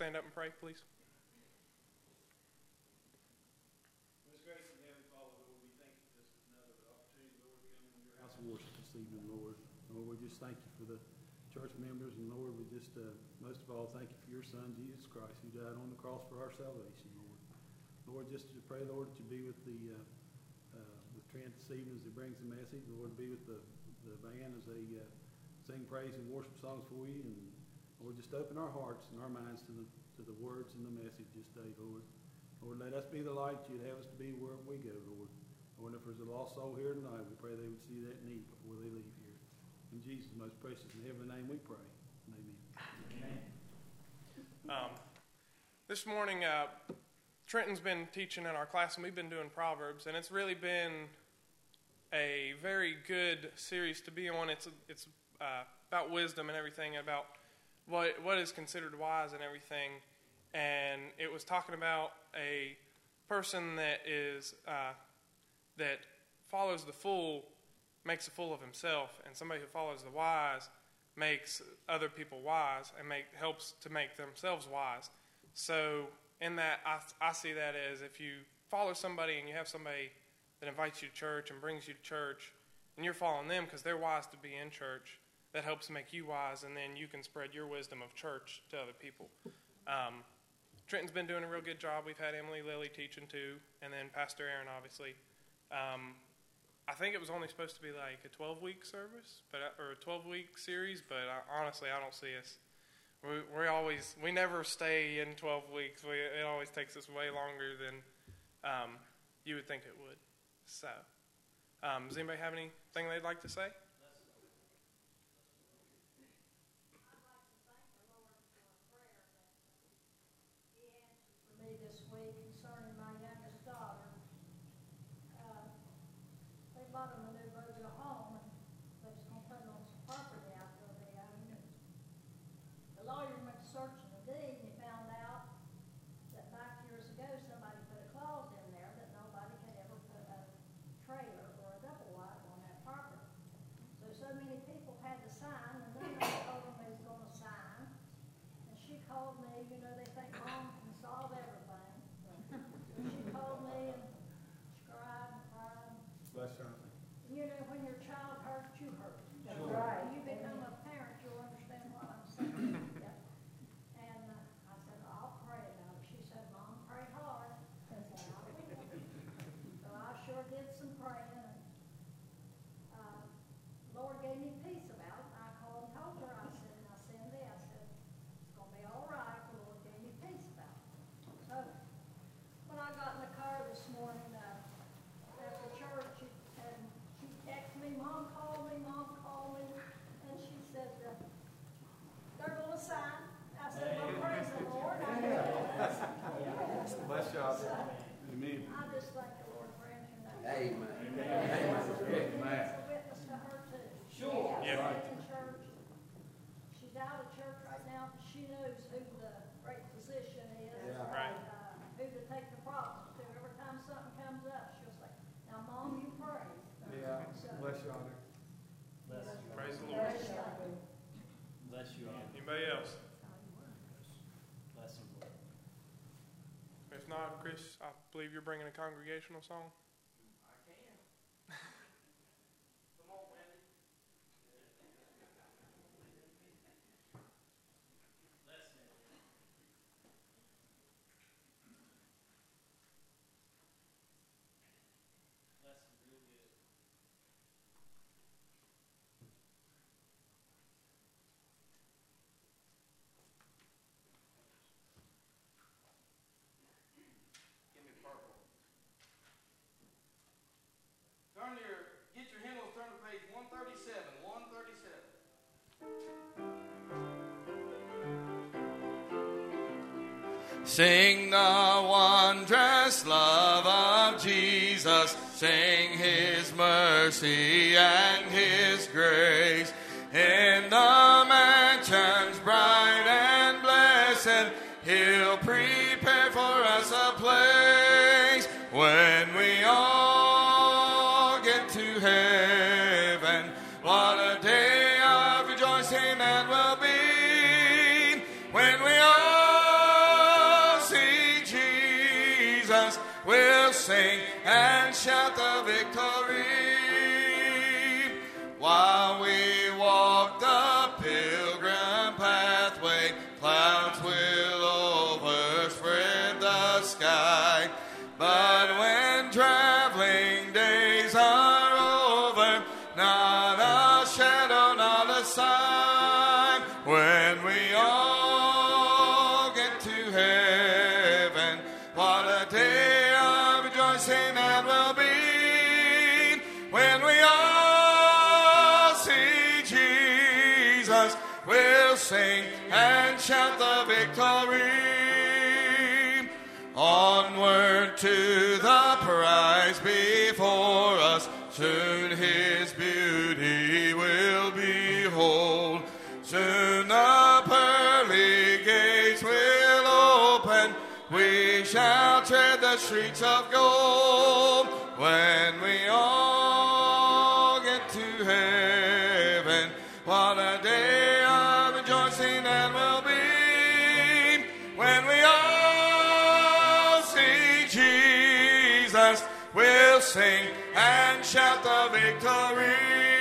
stand up and pray, please? Most gracious and Heavenly Father, Lord, we thank you for this another opportunity, Lord, to come into your house of worship this evening, Lord. Lord, we just thank you for the church members, and Lord, we just, most of all, thank you for your Son, Jesus Christ, who died on the cross for our salvation, Lord. Lord, just to pray, Lord, that you be with with Trent this evening as he brings the message. Lord, be with the band as they sing praise and worship songs for you, and Lord, just open our hearts and our minds to the words and the message this day, Lord. Lord, let us be the light you'd have us to be wherever we go, Lord. Lord, if there's a lost soul here tonight, we pray they would see that need before they leave here. In Jesus' most precious and heavenly name we pray. Amen. This morning, Trenton's been teaching in our class, and we've been doing Proverbs, and it's really been a very good series to be on. It's about wisdom and everything, about what is considered wise and everything. And it was talking about a person that follows the fool makes a fool of himself, and somebody who follows the wise makes other people wise and helps to make themselves wise. So in that, I see that as if you follow somebody and you have somebody that invites you to church and brings you to church, and you're following them because they're wise to be in church, that helps make you wise, and then you can spread your wisdom of church to other people. Trenton's been doing a real good job. We've had Emily Lilly teaching too, and then Pastor Aaron, obviously. I think it was only supposed to be like a 12-week service, or a 12-week series, but honestly, I don't see us. We never stay in 12 weeks. It always takes us way longer than you would think it would. So, does anybody have anything they'd like to say? This week concerning my youngest daughter. They bought them a new Virgil home, and they was going to put on some property out there they owned. The lawyer went searching the deed, and he found out that back years ago somebody put a clause in there that nobody could ever put a trailer or a double wide on that property. So many people had to sign, and then they told them they was going to sign. And she called me, they think Mom can solve everything. She called me and she cried and cried. Bless her. When your child hurts, you hurt. That's right. When you become a parent, you'll understand what I'm saying. Yeah. And I said, I'll pray about it. She said, Mom, pray hard. I said, I will. So I sure did some praying. And Lord gave me peace about it. I called and told her, I said, now Cindy, I said, it's going to be all right. The Lord gave me peace about it. So when I got in the car this morning after church, and she texted me, Mom called me, and she said, they're going to sign. I said, well, praise the Lord. I guess. Bless y'all. So, Amen. I just thank the Lord for answering that. Amen. Amen. It's a witness to her, too. Sure. Yeah. In church. She's out of church right now, but she knows who the great physician is. Yeah. Right. Who to take the problems to. Every time something comes up, she'll say, now, Mom, you pray. Yeah. So, Bless y'all. Praise the Lord. praise God. Bless you all. Anybody else? Bless you, Lord. If not, Chris, I believe you're bringing a congregational song. I can. Come on, Wendy. Bless you. Bless you real good. Give me purple. Get your hymnals, turn to page 137. 137. Sing the wondrous love of Jesus. Sing His mercy and His grace. In the mansions bright and blessed, He'll prepare for us a place when we all get to heaven. What a day of rejoicing that will be when we all Jesus, we'll sing and shout the victory. While we walk the pilgrim pathway, clouds will overspread the sky. But when traveling days are over, not a shadow, not a sign. When we all get to heaven, what a day of rejoicing that will be. When we all see Jesus, we'll sing and shout the victory. Onward to the prize before us, soon his beauty will behold. Soon the pearly gates will open, we shall tread the streets of gold. When we all get to heaven, what a day of rejoicing that will be. When we all see Jesus, we'll sing and shout the victory.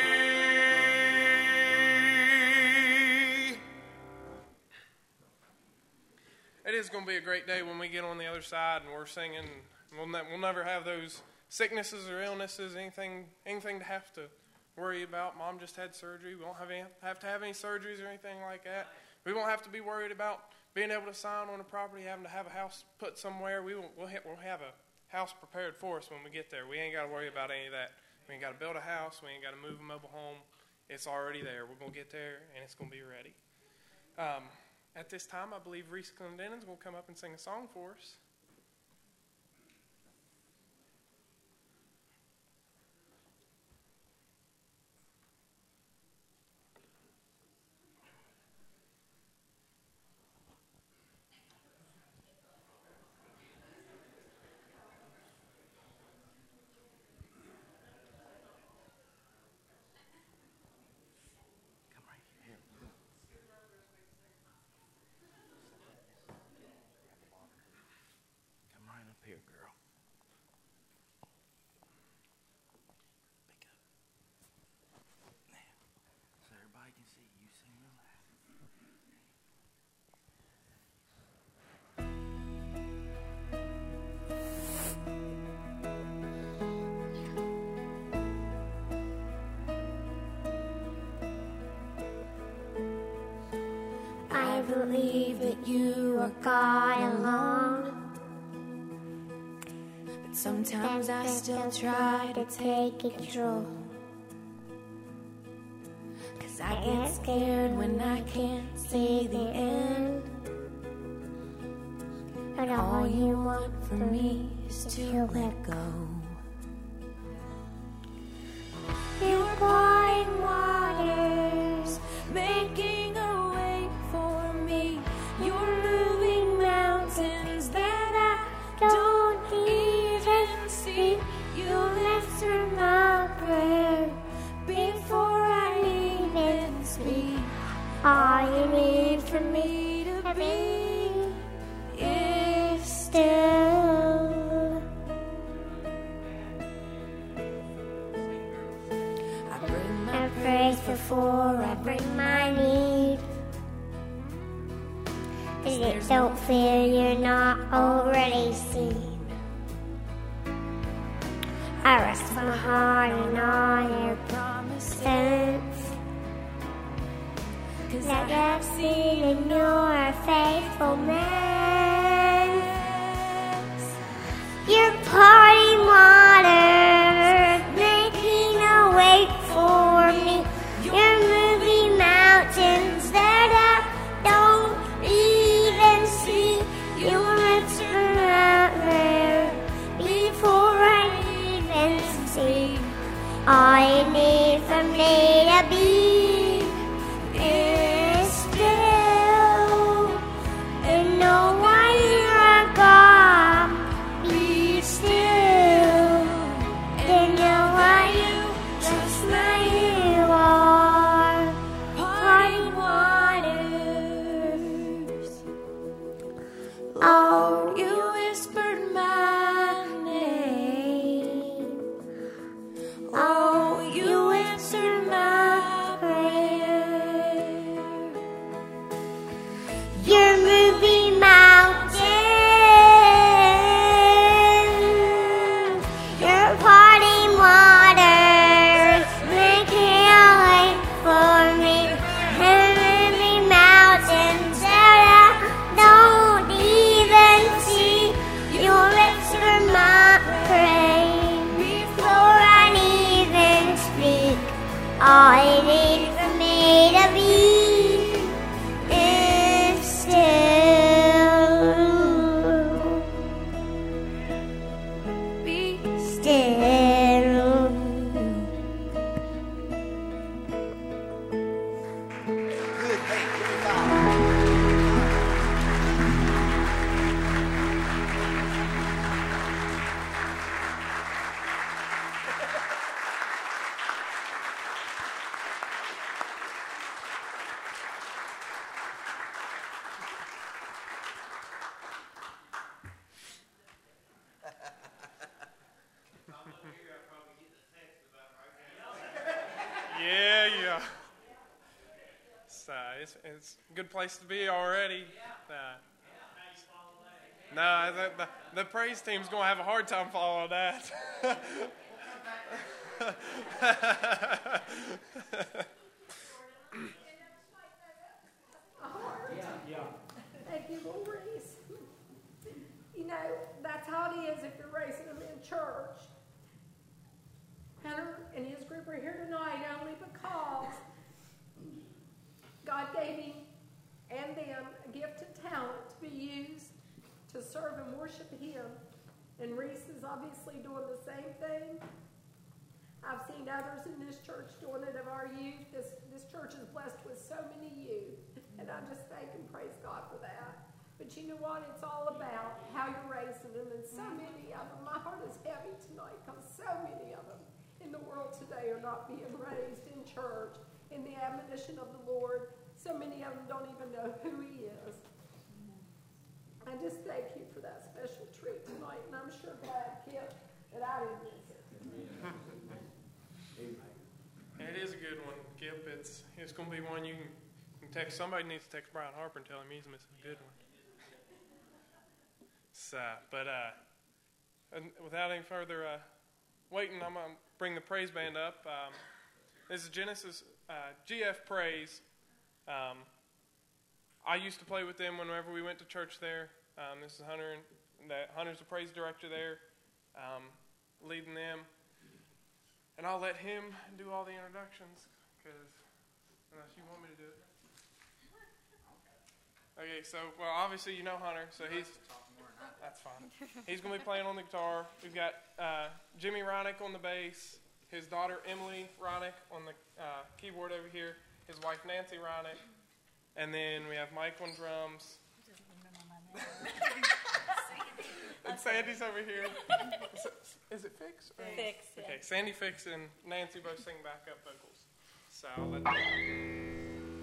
It is going to be a great day when we get on the other side and we're singing. We'll never have those sicknesses or illnesses, anything to have to worry about. Mom just had surgery. We won't have to have any surgeries or anything like that. We won't have to be worried about being able to sign on a property, having to have a house put somewhere. We'll have a house prepared for us when we get there. We ain't got to worry about any of that. We ain't got to build a house. We ain't got to move a mobile home. It's already there. We're going to get there, and it's going to be ready. At this time, I believe Reese Clendenin's going to come up and sing a song for us. I believe that you are God alone, but sometimes I still try to take control. 'Cause I get scared when I can't see the end, but all you want from me is to let go. You're quiet waters, making a way for me. You're moving mountains that I don't even see. You answer my prayer before I even speak. All you need for me to be is still. I bring my praise before I bring my need. Don't fear you're not already seen. I rest my heart in all your promises, 'cause I have seen in your faithfulness. You're parting water, making a way for me. You're moving mountains that I don't even see. You'll answer my prayer before I even see. All you need for me to be is still, and know why you're God. Be still, and know why you just like you are. Parting waters. Oh, you whispered my it's a good place to be already. No, the praise team's going to have a hard time following that. Thank you, Maurice. You know, that's how it is if you're raising them in church. Hunter and his group are here tonight only because God gave him and them a gift and talent to be used to serve and worship Him. And Reese is obviously doing the same thing. I've seen others in this church doing it of our youth. This church is blessed with so many youth, and I just thank and praise God for that. But you know what? It's all about how you're raising them, and so many of them, my heart is heavy tonight because so many of them in the world today are not being raised in church in the admonition of the Lord. So many of them don't even know who He is. I just thank you for that special treat tonight, and I'm sure glad, Kip, that I didn't miss it. It is a good one, Kip. It's going to be one you can text. Somebody needs to text Brian Harper and tell him he's missing a good one. So, and without any further waiting, I'm going to bring the praise band up. This is Genesis GF Praise. I used to play with them whenever we went to church there. This is Hunter, and Hunter's the praise director there, leading them. And I'll let him do all the introductions, because unless you want me to do it. Okay, so, well, obviously you know Hunter, so that's fine. He's going to be playing on the guitar. We've got Jimmy Ronick on the bass, his daughter Emily Ronick on the keyboard over here, his wife Nancy Ronick, and then we have Mike on drums. And Sandy's over here. Is it Fix? Fix, yeah. Okay, Sandy Fix and Nancy both sing backup vocals. So I'll let them.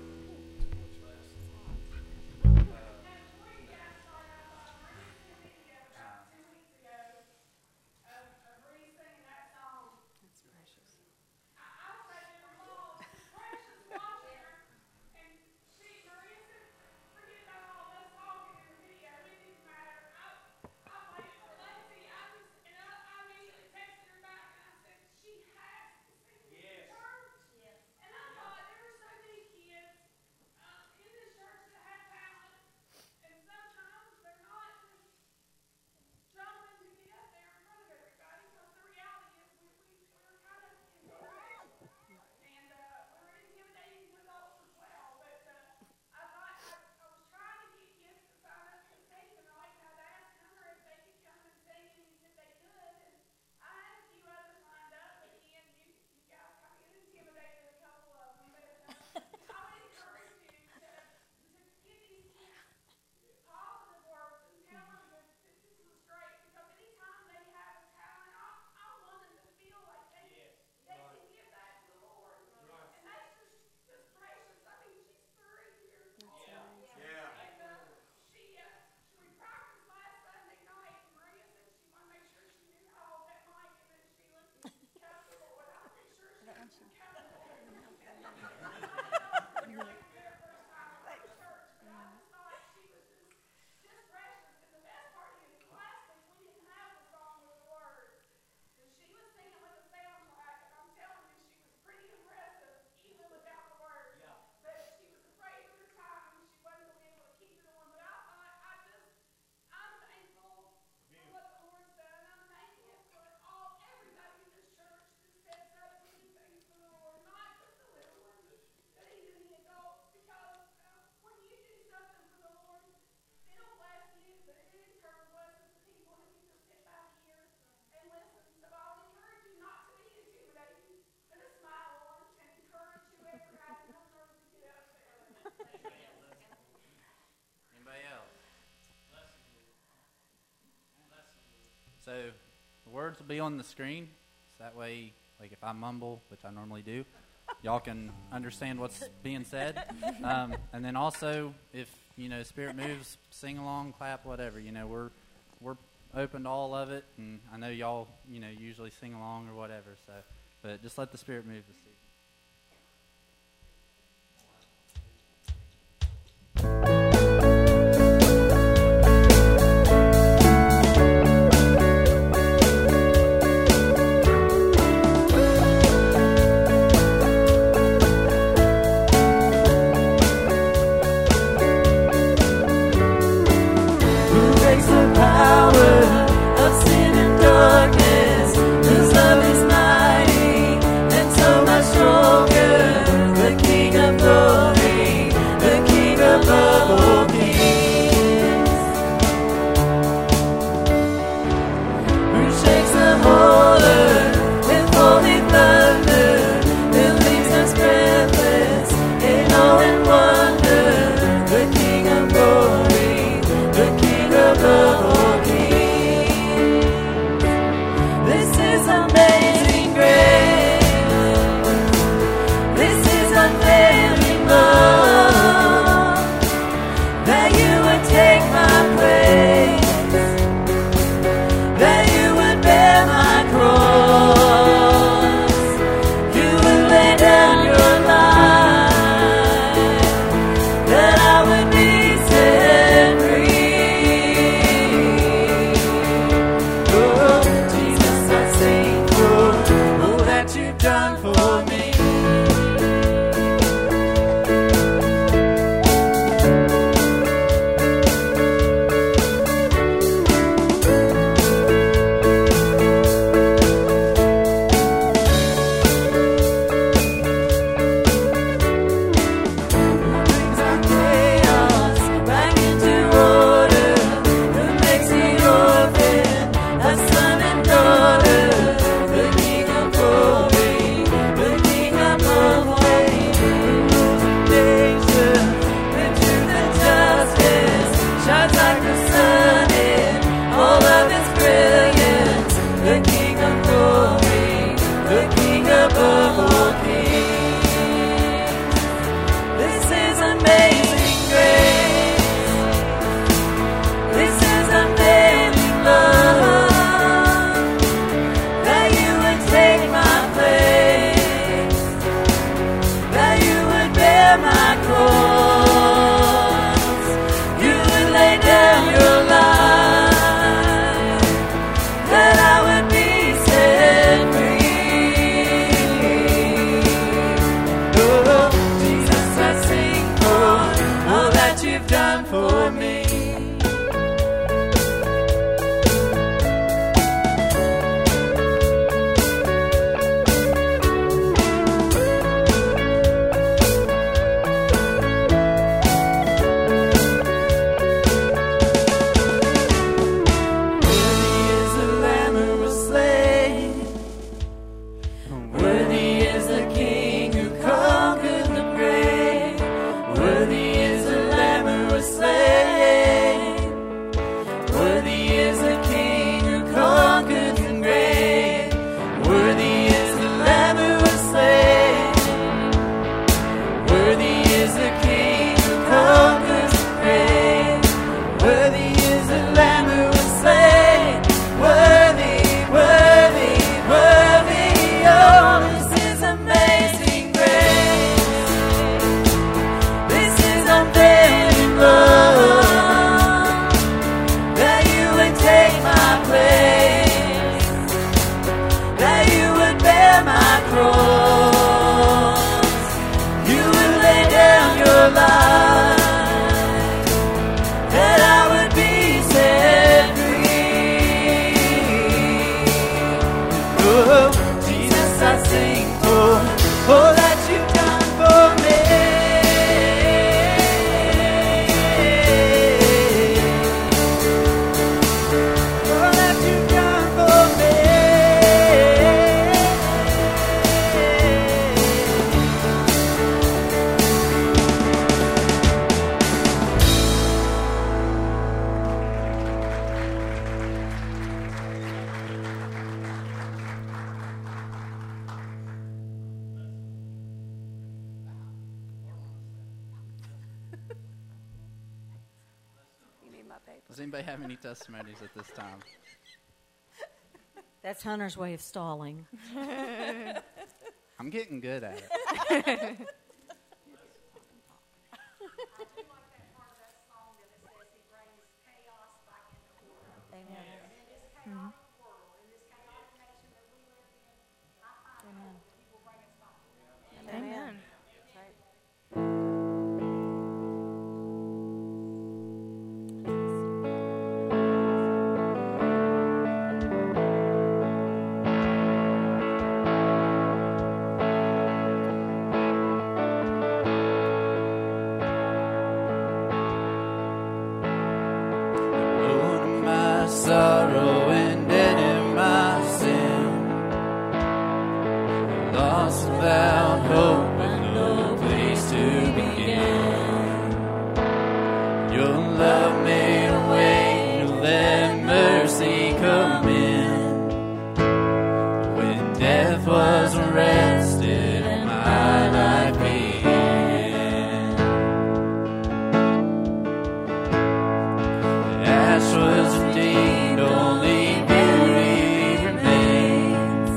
So the words will be on the screen. So that way, like if I mumble, which I normally do, y'all can understand what's being said. And then also, if Spirit moves, sing along, clap, whatever. We're open to all of it, and I know y'all usually sing along or whatever. So, but just let the Spirit move this evening. paper. Does anybody have any testimonies at this time? That's Hunter's way of stalling. I'm getting good at it. Amen. Amen. Lord, my sorrow and dead in my sin, lost without hope and no place to begin. Your love made a way to let mercy come in. When death was arrested and my life began. The ash was redeemed, only beauty remains.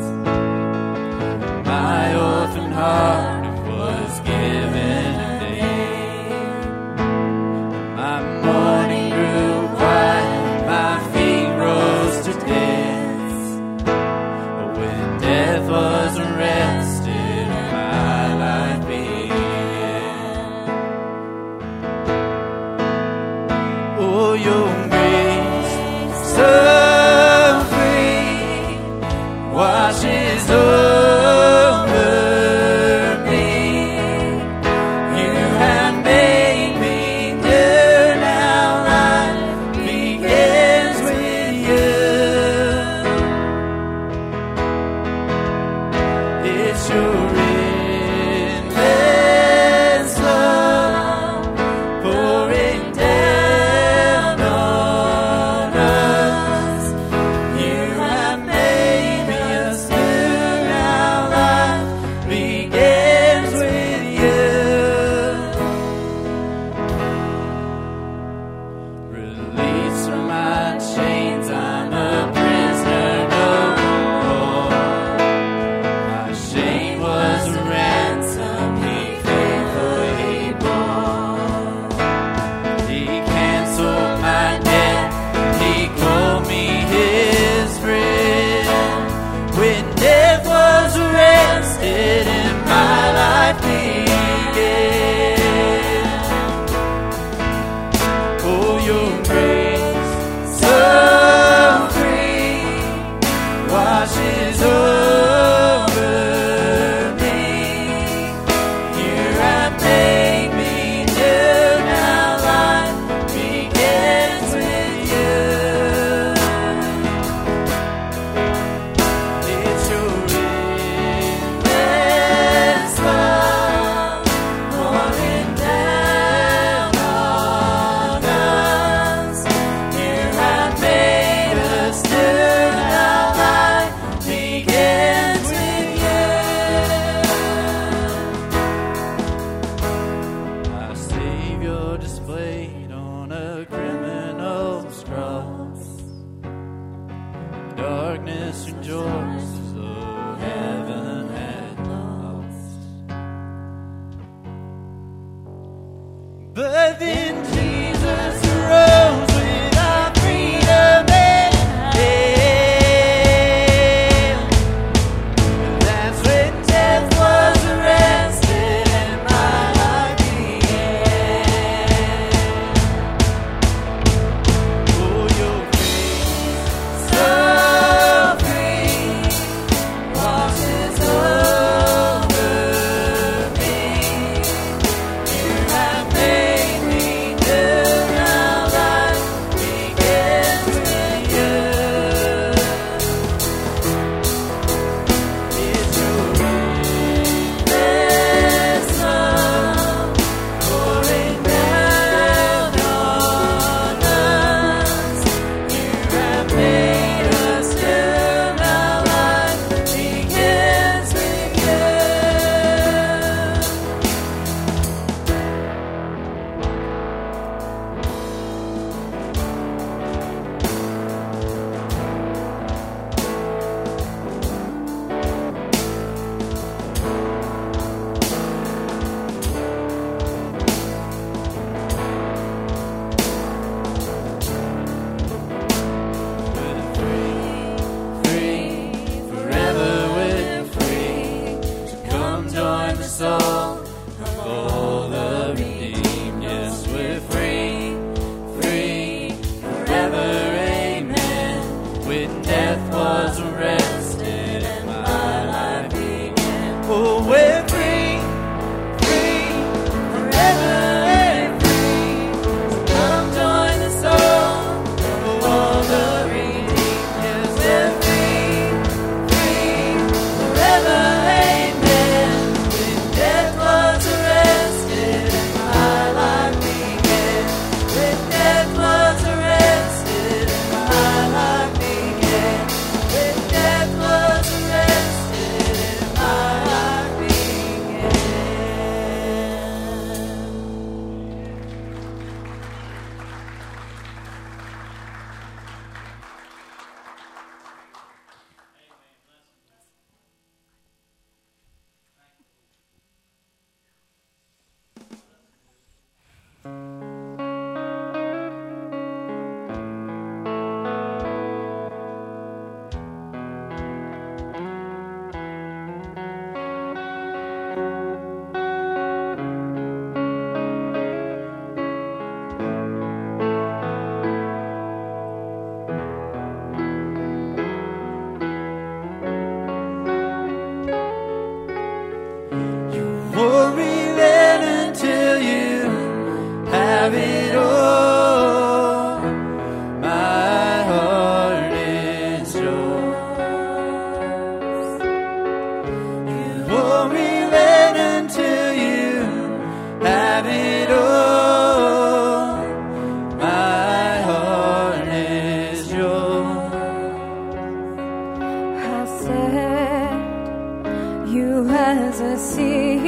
My orphan heart was given a name. My morning grew quiet, my feet rose to dance. When death was arrested, my life began. Oh, your grace so free washes over me. You have made me new, now life begins with you. It's your endless love pouring down on us. You have made us new, now life begins with you. Release from my chains, I'm a prisoner no more. My shame was a ransom he faithfully bore. He canceled my debt, he called me his friend. When death was arrested and my life began. Oh, your grace so free washes over me. You have made me new, now life begins with you. It's your endless love pouring down on us. You have made us new, now life begins with you. Our Savior displayed on a criminal's cross. Darkness rejoices though heaven had lost. But then Jesus arose with our freedom in hand. That's when death was arrested and my life began. Oh, your grace so free was arrested and my life began. Oh, we're free, free, forever and free. So come join the soul of all the redeemed. Yes, we're free, free, forever, amen. When death was arrested and my life began. When death was arrested and my life began. When death was arrested and my life began. Worry then until you have it all. My heart is yours. You worry then until you have it all. My heart is yours. I set you as a seal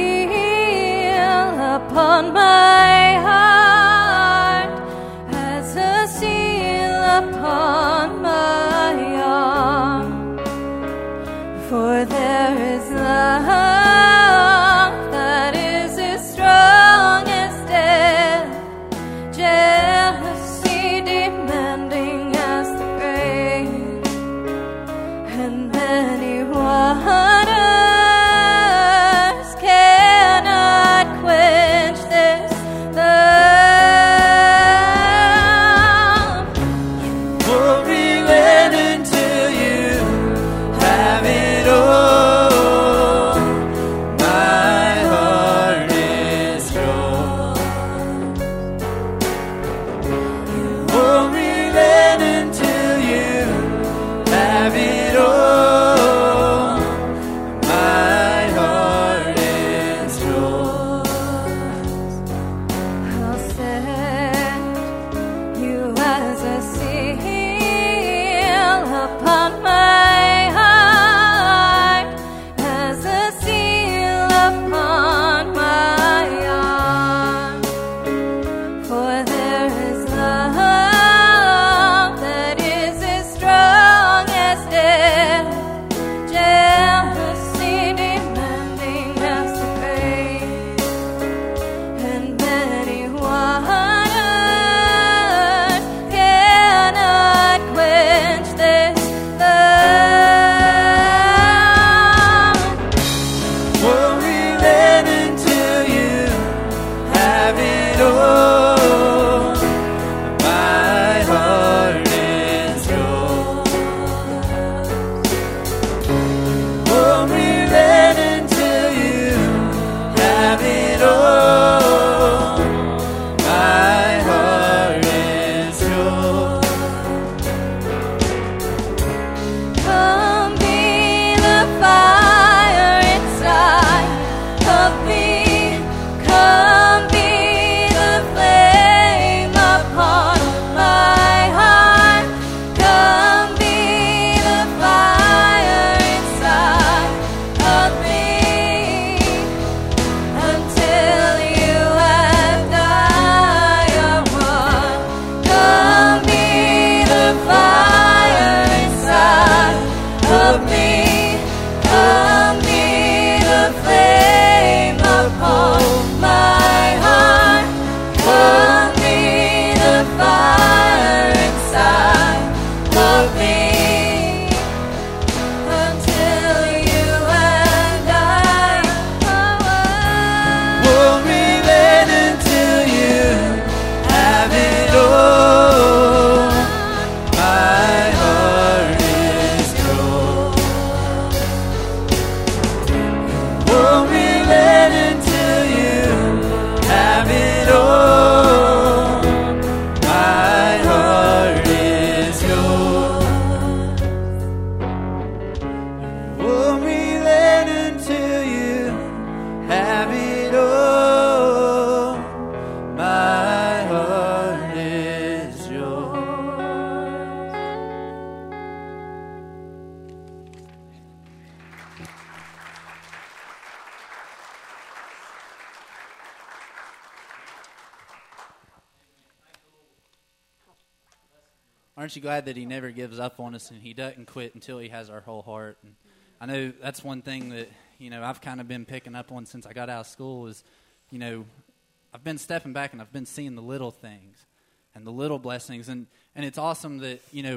upon my heart, as a seal upon my arm. For there is love that is as strong as death, jealousy demanding as the grave, and many waters cannot quench this love. Worry then until you have it all. aren't you glad that he never gives up on us and he doesn't quit until he has our whole heart? And I know that's one thing that, I've kind of been picking up on since I got out of school is, I've been stepping back and I've been seeing the little things and the little blessings. And it's awesome that,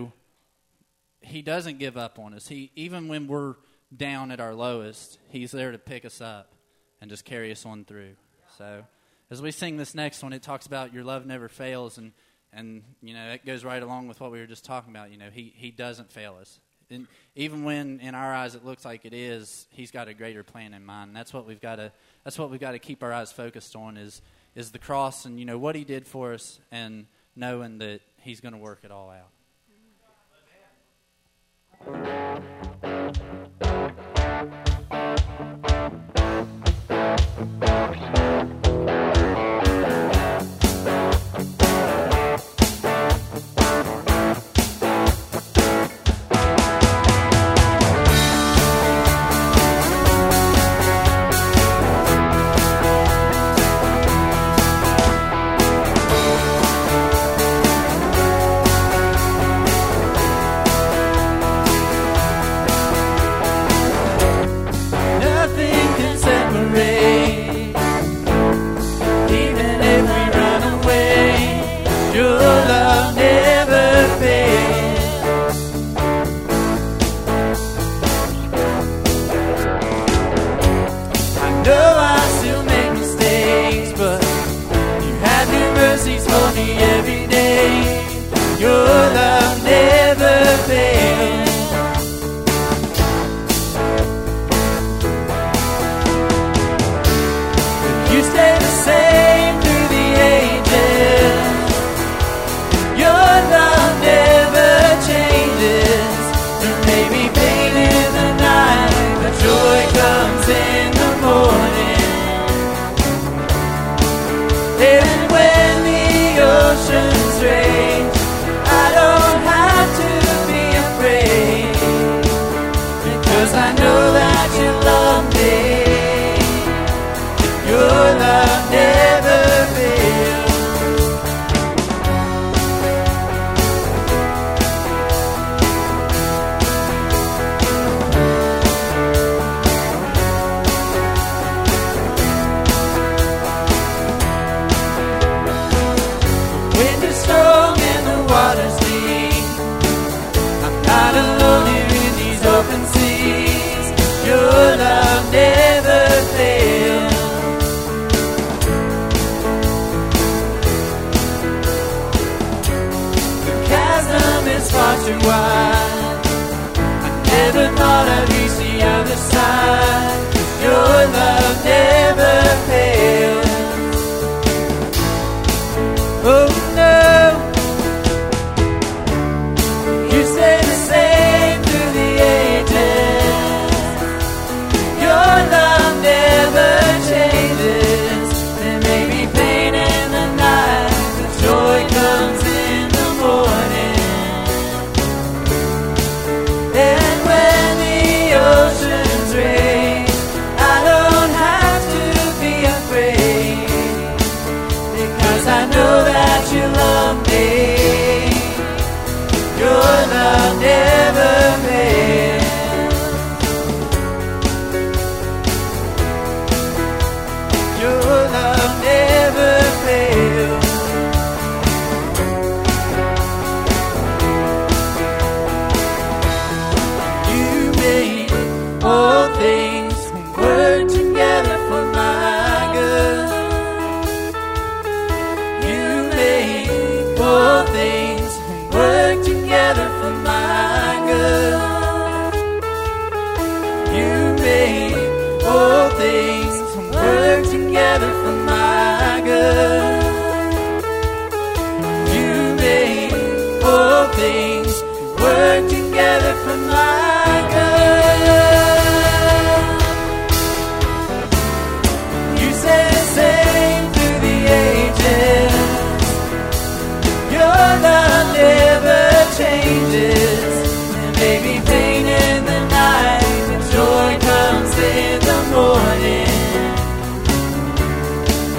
he doesn't give up on us. Even when we're down at our lowest, he's there to pick us up and just carry us on through. So as we sing this next one, it talks about your love never fails. And it goes right along with what we were just talking about. He doesn't fail us. And even when in our eyes it looks like it is, he's got a greater plan in mind. And that's what we've got to keep our eyes focused on is the cross and what he did for us and knowing that he's going to work it all out.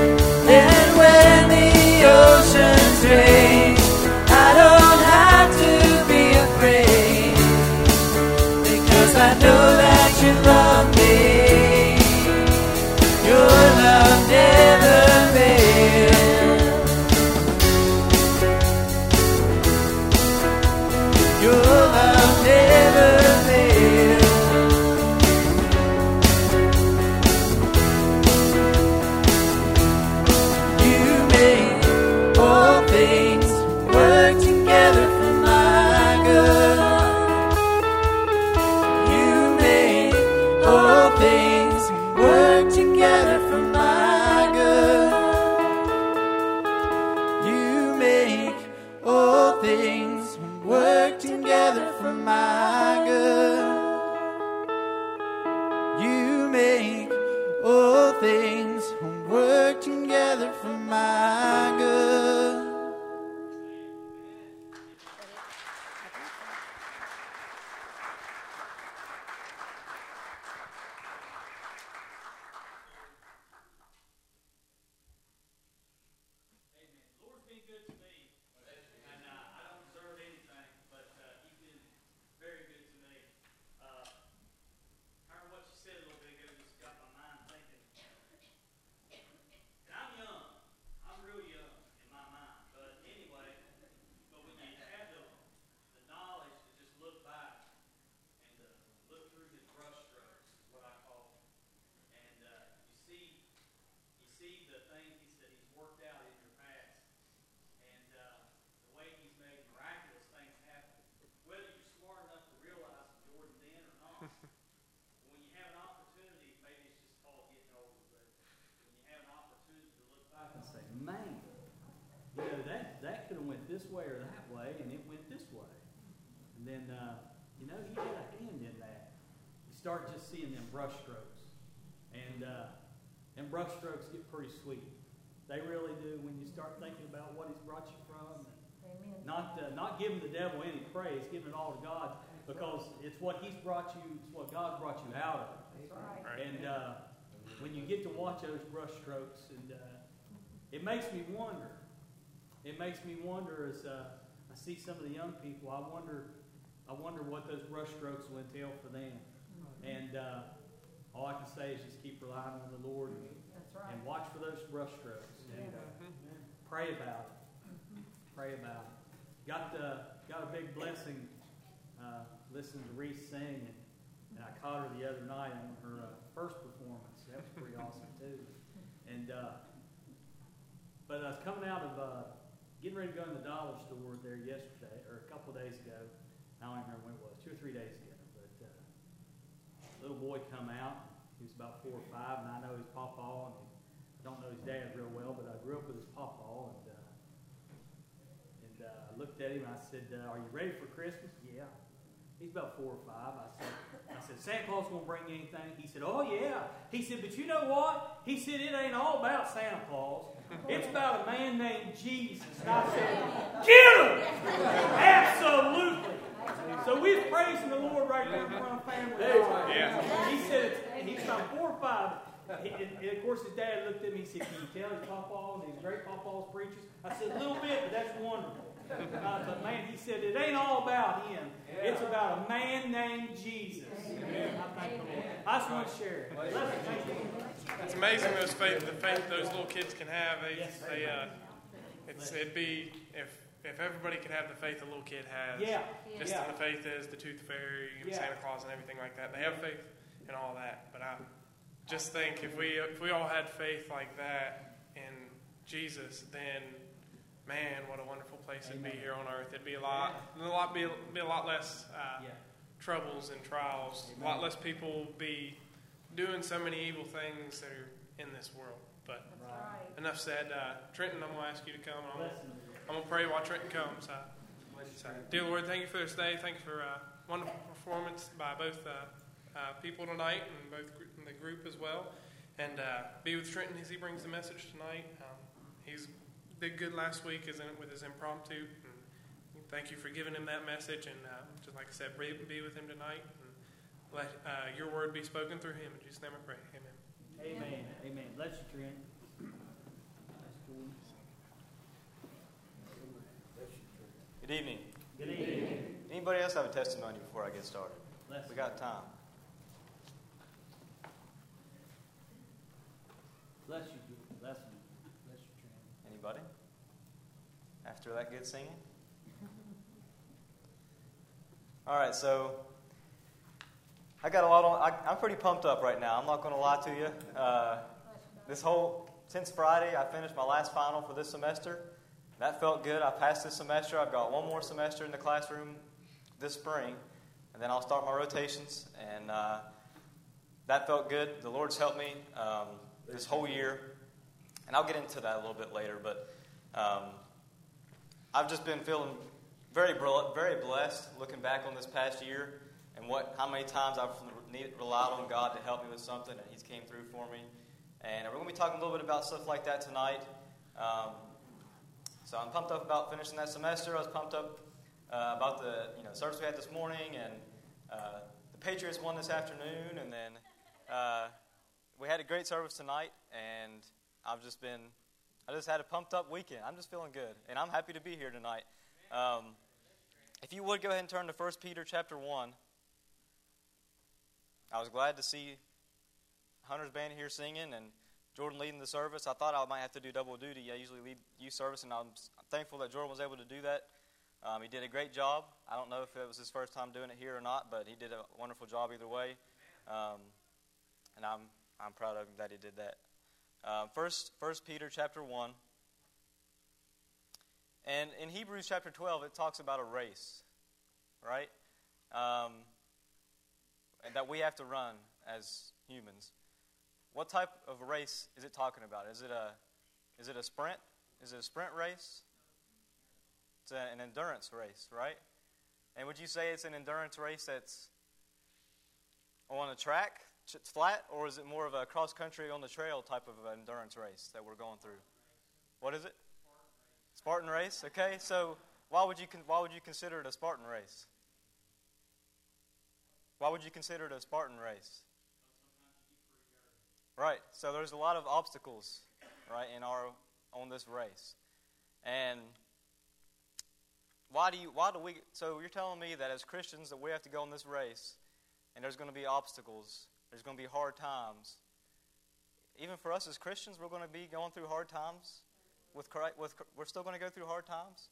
And when the oceans rage, I don't have to work together for my good. You make all things work together for my good. That could have went this way or that way, and it went this way. And then, he had a hand in that. You start just seeing them brush strokes. And brush strokes get pretty sweet. They really do when you start thinking about what he's brought you from. Amen. Not giving the devil any praise, giving it all to God, because it's what he's brought you, it's what God brought you out of. That's right. And when you get to watch those brush strokes, and it makes me wonder. It makes me wonder as I see some of the young people. I wonder what those brush strokes will entail for them. And all I can say is just keep relying on the Lord and watch for those brush strokes and pray about it. Pray about it. Got a big blessing listening to Reese sing, and I caught her the other night on her first performance. That was pretty awesome too. And but I was coming out of getting ready to go in the dollar store there yesterday, or a couple of days ago. I don't even remember when it was, 2 or 3 days ago. But a little boy come out. He was about 4 or 5, and I know his pawpaw, and I don't know his dad real well, but I grew up with his pawpaw, and I looked at him and I said, "Are you ready for Christmas?" "Yeah." He's about 4 or 5. I said, "Santa Claus gonna bring you anything?" He said, "Oh yeah." He said, "But you know what?" He said, "It ain't all about Santa Claus. It's about a man named Jesus." And I said, "Get him!" Absolutely. So we was praising the Lord right there in front of family. Yeah. He said, he's about 4 or 5. And of course, his dad looked at me and said, "Can you tell his pawpaws, these great pawpaws preachers?" I said, "A little bit, but that's wonderful." But man, he said, "It ain't all about him. It's about a man named Jesus." Amen. I thank the Lord. I just want to share it. It's amazing the faith those little kids can have. It'd be if everybody could have the faith a little kid has. Just as the faith is the Tooth Fairy and Santa Claus and everything like that. They have faith in all that. But I just think if we all had faith like that in Jesus, then man, what a wonderful place it'd be here on earth. It'd be a lot less troubles and trials. A lot less people be doing so many evil things that are in this world. But enough said. Trenton, I'm going to ask you to come. I'm going to pray while Trenton comes. Dear Lord, thank you for this day. Thank you for a wonderful performance by both people tonight and both in the group as well. And be with Trenton as he brings the message tonight. He's did good last week with his impromptu. And thank you for giving him that message. And just like I said, be with him tonight. And let your word be spoken through him. In Jesus' name I pray. Amen. Amen. Amen. Bless you, Trent. Good evening. Good evening. Anybody else have a testimony before I get started? We got time. Bless you. Bless you. Bless you, Trent. Anybody? After that good singing? All right, so I got a lot on. I'm pretty pumped up right now. I'm not going to lie to you. Since Friday, I finished my last final for this semester. That felt good. I passed this semester. I've got one more semester in the classroom this spring, and then I'll start my rotations. And that felt good. The Lord's helped me this whole year, and I'll get into that a little bit later. But I've just been feeling very blessed looking back on this past year and how many times I've relied on God to help me with something, and He's came through for me. And we're going to be talking a little bit about stuff like that tonight. So I'm pumped up about finishing that semester. I was pumped up about the service we had this morning, and the Patriots won this afternoon, and then we had a great service tonight, and I just had a pumped up weekend. I'm just feeling good, and I'm happy to be here tonight. If you would go ahead and turn to 1 Peter chapter 1. I was glad to see Hunter's band here singing and Jordan leading the service. I thought I might have to do double duty. I usually lead youth service, and I'm thankful that Jordan was able to do that. He did a great job. I don't know if it was his first time doing it here or not, but he did a wonderful job either way. And I'm proud of him that he did that. First Peter chapter 1. And in Hebrews chapter 12, it talks about a race, right? And that we have to run as humans. What type of race is it talking about? Is it a sprint? Is it a sprint race? It's an endurance race, right? And would you say it's an endurance race that's on a track, flat, or is it more of a cross-country on the trail type of endurance race that we're going through? What is it? Spartan race. Okay, so why would you consider it a Spartan race? Why would you consider it a Spartan race? Right. So there's a lot of obstacles, right, on this race, and why do we? So you're telling me that as Christians that we have to go on this race, and there's going to be obstacles. There's going to be hard times. Even for us as Christians, we're going to be going through hard times. We're still going to go through hard times.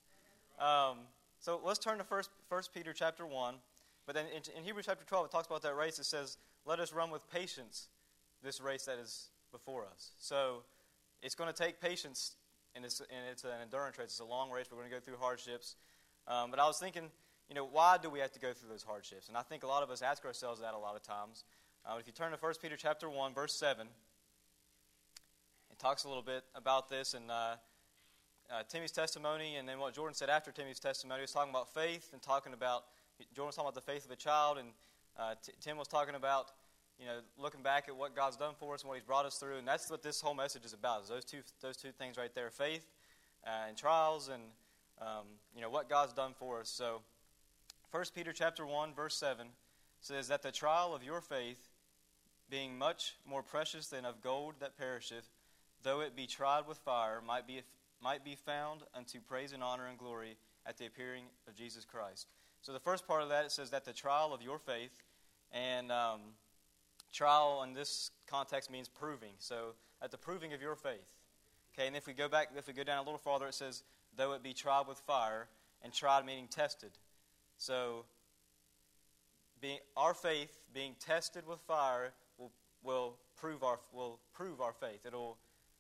So let's turn to 1 Peter chapter 1. But then in Hebrews chapter 12, it talks about that race. It says, let us run with patience this race that is before us. So it's going to take patience, and it's an endurance race. It's a long race. We're going to go through hardships. But I was thinking, why do we have to go through those hardships? And I think a lot of us ask ourselves that a lot of times. If you turn to 1 Peter chapter 1, verse 7, it talks a little bit about this, and Timmy's testimony, and then what Jordan said after Timmy's testimony. He was talking about faith and Jordan was talking about the faith of a child, and Tim was talking about, looking back at what God's done for us and what He's brought us through, and that's what this whole message is about. Is those two things right there: faith and trials, and what God's done for us. So, 1 Peter chapter 1, verse 7 says that the trial of your faith, being much more precious than of gold that perisheth, though it be tried with fire, might be found unto praise and honor and glory at the appearing of Jesus Christ. So the first part of that, it says that the trial of your faith, and trial in this context means proving. So at the proving of your faith. Okay, and if we go down a little farther, it says, though it be tried with fire, and tried meaning tested. So our faith being tested with fire will prove our faith. It'll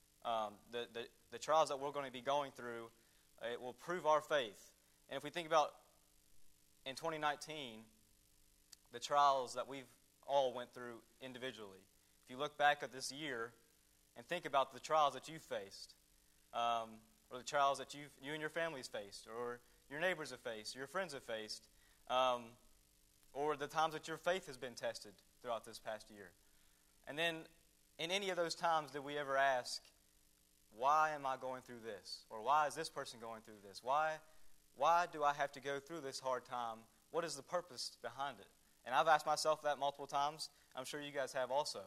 the trials that we're going to be going through, it will prove our faith. And if we think about in 2019, the trials that we've all went through individually. If you look back at this year and think about the trials that you've faced, or the trials that you and your families faced, or your neighbors have faced, or your friends have faced, or the times that your faith has been tested throughout this past year. And then in any of those times did we ever ask, why am I going through this? Or why is this person going through this? Why do I have to go through this hard time? What is the purpose behind it? And I've asked myself that multiple times. I'm sure you guys have also.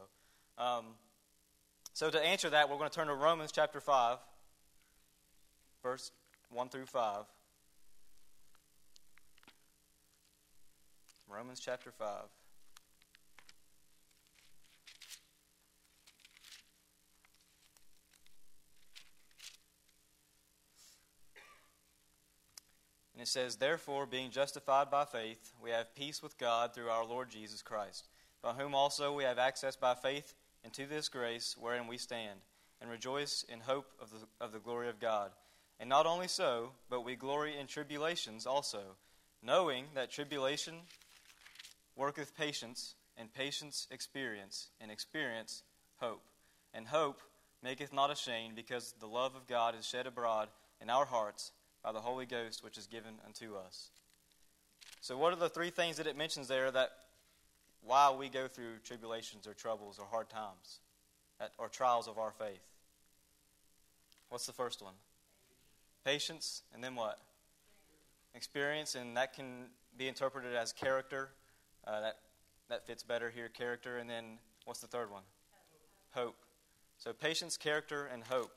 So to answer that, we're going to turn to Romans chapter 5, verse 1 through 5. Romans chapter 5. And it says, therefore, being justified by faith, we have peace with God through our Lord Jesus Christ, by whom also we have access by faith into this grace wherein we stand, and rejoice in hope of the glory of God. And not only so, but we glory in tribulations also, knowing that tribulation worketh patience, and patience experience, and experience hope. And hope maketh not ashamed, because the love of God is shed abroad in our hearts by the Holy Ghost which is given unto us. So what are the three things that it mentions there that why we go through tribulations or troubles or hard times or trials of our faith? What's the first one? Patience, and then what? Experience, and that can be interpreted as character. That fits better here, character. And then what's the third one? Hope. So patience, character, and hope.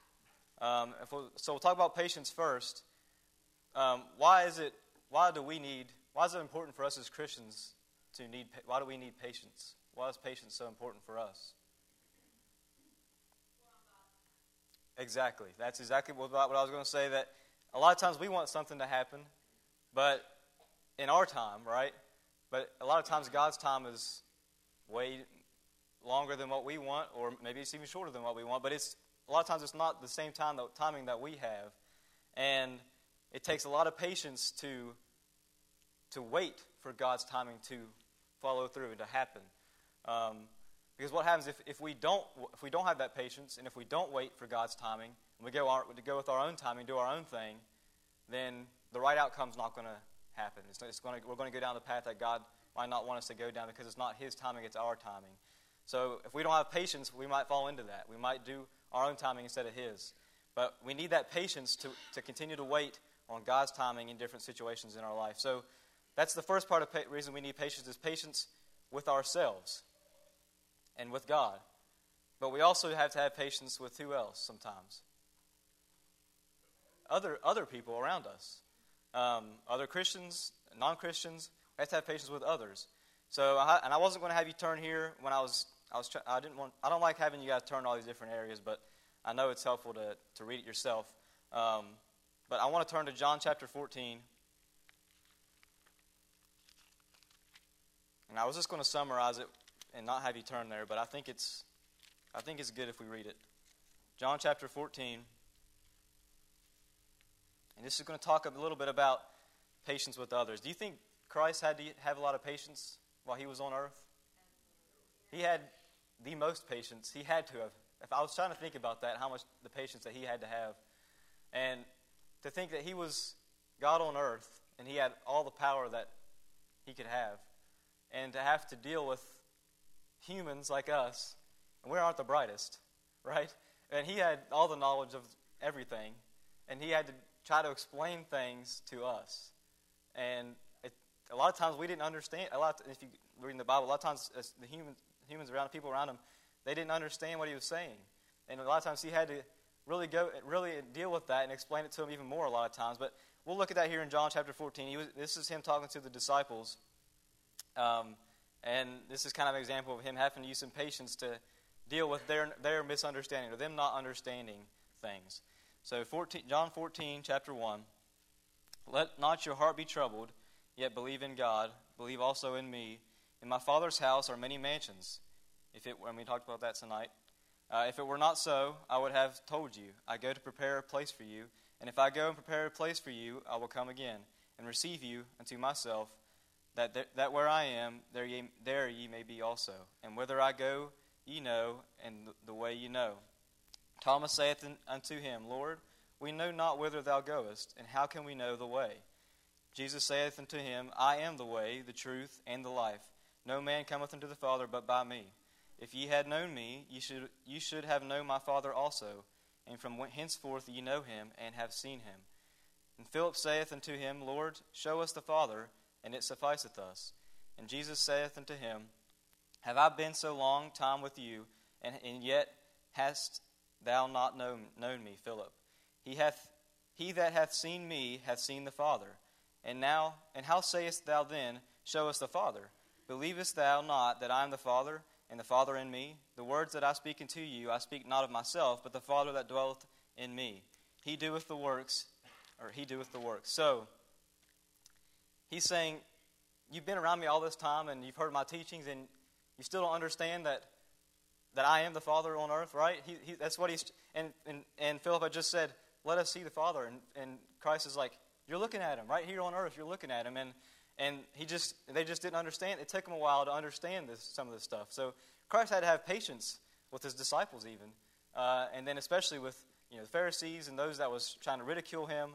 So we'll talk about patience first. Why is it important for us as Christians why do we need patience? Why is patience so important for us? Exactly. That's exactly what I was going to say, that a lot of times we want something to happen, but in our time, right? But a lot of times God's time is way longer than what we want, or maybe it's even shorter than what we want, but a lot of times it's not the same timing that we have. And it takes a lot of patience to wait for God's timing to follow through and to happen. Because what happens if we don't have that patience, and if we don't wait for God's timing, and we go with our own timing, do our own thing, then the right outcome's not going to happen. We're going to go down the path that God might not want us to go down, because it's not His timing, it's our timing. So if we don't have patience, we might fall into that. We might do our own timing instead of His. But we need that patience to continue to wait on God's timing in different situations in our life. So that's the first part of reason we need patience, is patience with ourselves and with God. But we also have to have patience with who else sometimes? Other people around us. Other Christians, non-Christians. We have to have patience with others. So, I wasn't going to have you turn here when I don't like having you guys turn all these different areas, but I know it's helpful to read it yourself. But I want to turn to John chapter 14. And I was just going to summarize it and not have you turn there, but I think it's good if we read it. John chapter 14. And this is going to talk a little bit about patience with others. Do you think Christ had to have a lot of patience while He was on earth? He had the most patience. He had to have. If I was trying to think about that, how much the patience that He had to have. And to think that He was God on earth, and He had all the power that He could have, and to have to deal with humans like us, and we aren't the brightest, right? And He had all the knowledge of everything, and He had to try to explain things to us. And a lot of times we didn't understand. If you read in the Bible, a lot of times the humans around, people around Him, they didn't understand what He was saying. And a lot of times He had to really deal with that and explain it to them even more a lot of times. But we'll look at that here in John chapter 14. This is Him talking to the disciples. And this is kind of an example of Him having to use some patience to deal with their misunderstanding, or them not understanding things. So John 14, chapter 1. Let not your heart be troubled, yet believe in God. Believe also in me. In my Father's house are many mansions. We talked about that tonight. If it were not so, I would have told you. I go to prepare a place for you. And if I go and prepare a place for you, I will come again and receive you unto myself, that where I am, there ye may be also. And whither I go, ye know, and the way ye know. Thomas saith unto Him, Lord, we know not whither thou goest, and how can we know the way? Jesus saith unto him, I am the way, the truth, and the life. No man cometh unto the Father but by me. If ye had known me, ye should have known my Father also. And from henceforth ye know Him, and have seen Him. And Philip saith unto Him, Lord, show us the Father, and it sufficeth us. And Jesus saith unto him, Have I been so long time with you, and yet hast thou not known me, Philip? He that hath seen me hath seen the Father. And how sayest thou then, Show us the Father? Believest thou not that I am the Father, and the Father in me? The words that I speak unto you, I speak not of myself, but the Father that dwelleth in me. He doeth the works. So, He's saying, you've been around me all this time, and you've heard my teachings, and you still don't understand that I am the Father on earth, right? That's what and Philip had just said, let us see the Father. And Christ is like, you're looking at Him right here on earth. You're looking at Him, and they just didn't understand. It took them a while to understand some of this stuff. So Christ had to have patience with His disciples, even, and then especially with the Pharisees and those that was trying to ridicule Him.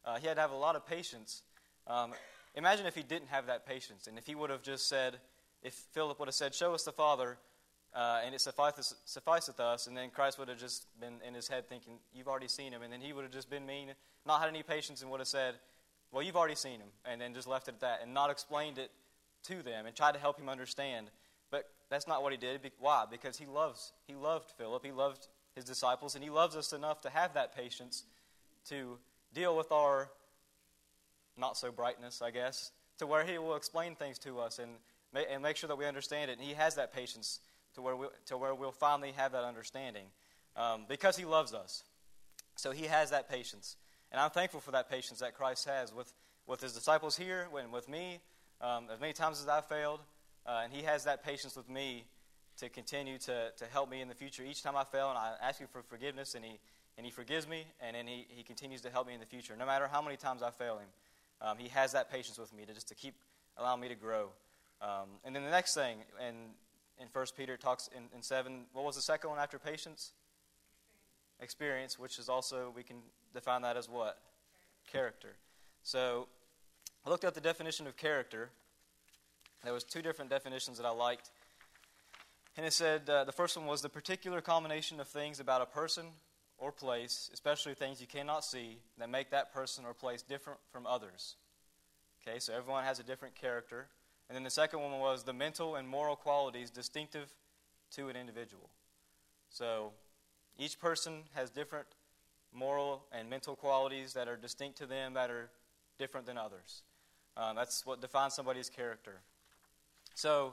he had to have a lot of patience. Imagine if he didn't have that patience, and if he would have just said, if Philip would have said, "Show us the Father, and it sufficeth us," and then Christ would have just been in his head thinking, "You've already seen him," and then he would have just been mean, not had any patience, and would have said, "Well, you've already seen him," and then just left it at that, and not explained it to them and tried to help him understand. But that's not what he did. Why? Because he loved Philip, he loved his disciples, and he loves us enough to have that patience to deal with our not-so-brightness, I guess, to where he will explain things to us and make sure that we understand it. And he has that patience to where we'll finally have that understanding because he loves us. So he has that patience. And I'm thankful for that patience that Christ has with his disciples here and with me, as many times as I've failed. And he has that patience with me to continue to help me in the future. Each time I fail, and I ask him for forgiveness, and he forgives me, and then he continues to help me in the future. No matter how many times I fail him, he has that patience with me to keep allowing me to grow. And then the next thing, in 1 Peter talks in 7, what was the second one after patience? Experience, which is also, we can define that as what? Character. So I looked at the definition of character. There was 2 different definitions that I liked. And it said, the first one was the particular combination of things about a person or place, especially things you cannot see, that make that person or place different from others. Okay, so everyone has a different character. And then the second one was the mental and moral qualities distinctive to an individual. So each person has different moral and mental qualities that are distinct to them, that are different than others. That's what defines somebody's character. So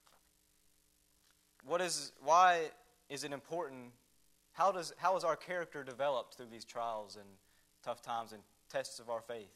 why is it important? How is our character developed through these trials and tough times and tests of our faith?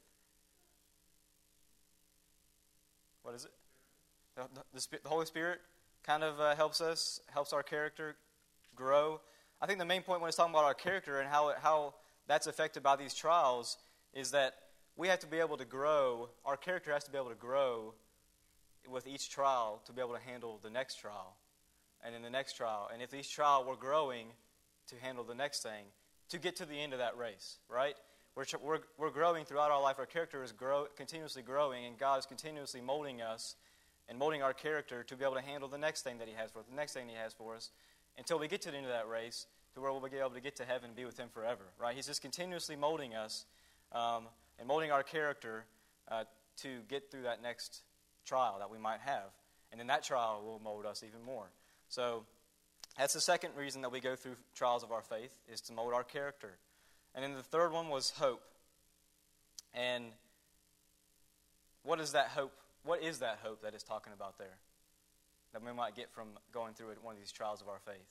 What is it? The Holy Spirit kind of helps our character grow. I think the main point when it's talking about our character and how that's affected by these trials is that we have to be able to grow. Our character has to be able to grow with each trial to be able to handle the next trial and in the next trial. And if each trial we're growing to handle the next thing, to get to the end of that race, right? We're growing throughout our life. Our character is continuously growing, and God is continuously molding us and molding our character to be able to handle the next thing that He has for us, the next thing He has for us, until we get to the end of that race, to where we'll be able to get to heaven and be with Him forever, right? He's just continuously molding us and molding our character to get through that next trial that we might have. And then that trial will mold us even more. So that's the second reason that we go through trials of our faith, is to mold our character. And then the third one was hope. And what is that hope? What is that hope that it's talking about there that we might get from going through one of these trials of our faith?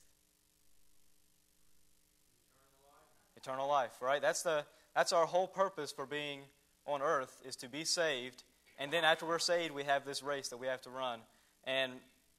Eternal life, right? That's our whole purpose for being on earth, is to be saved. And then after we're saved, we have this race that we have to run. And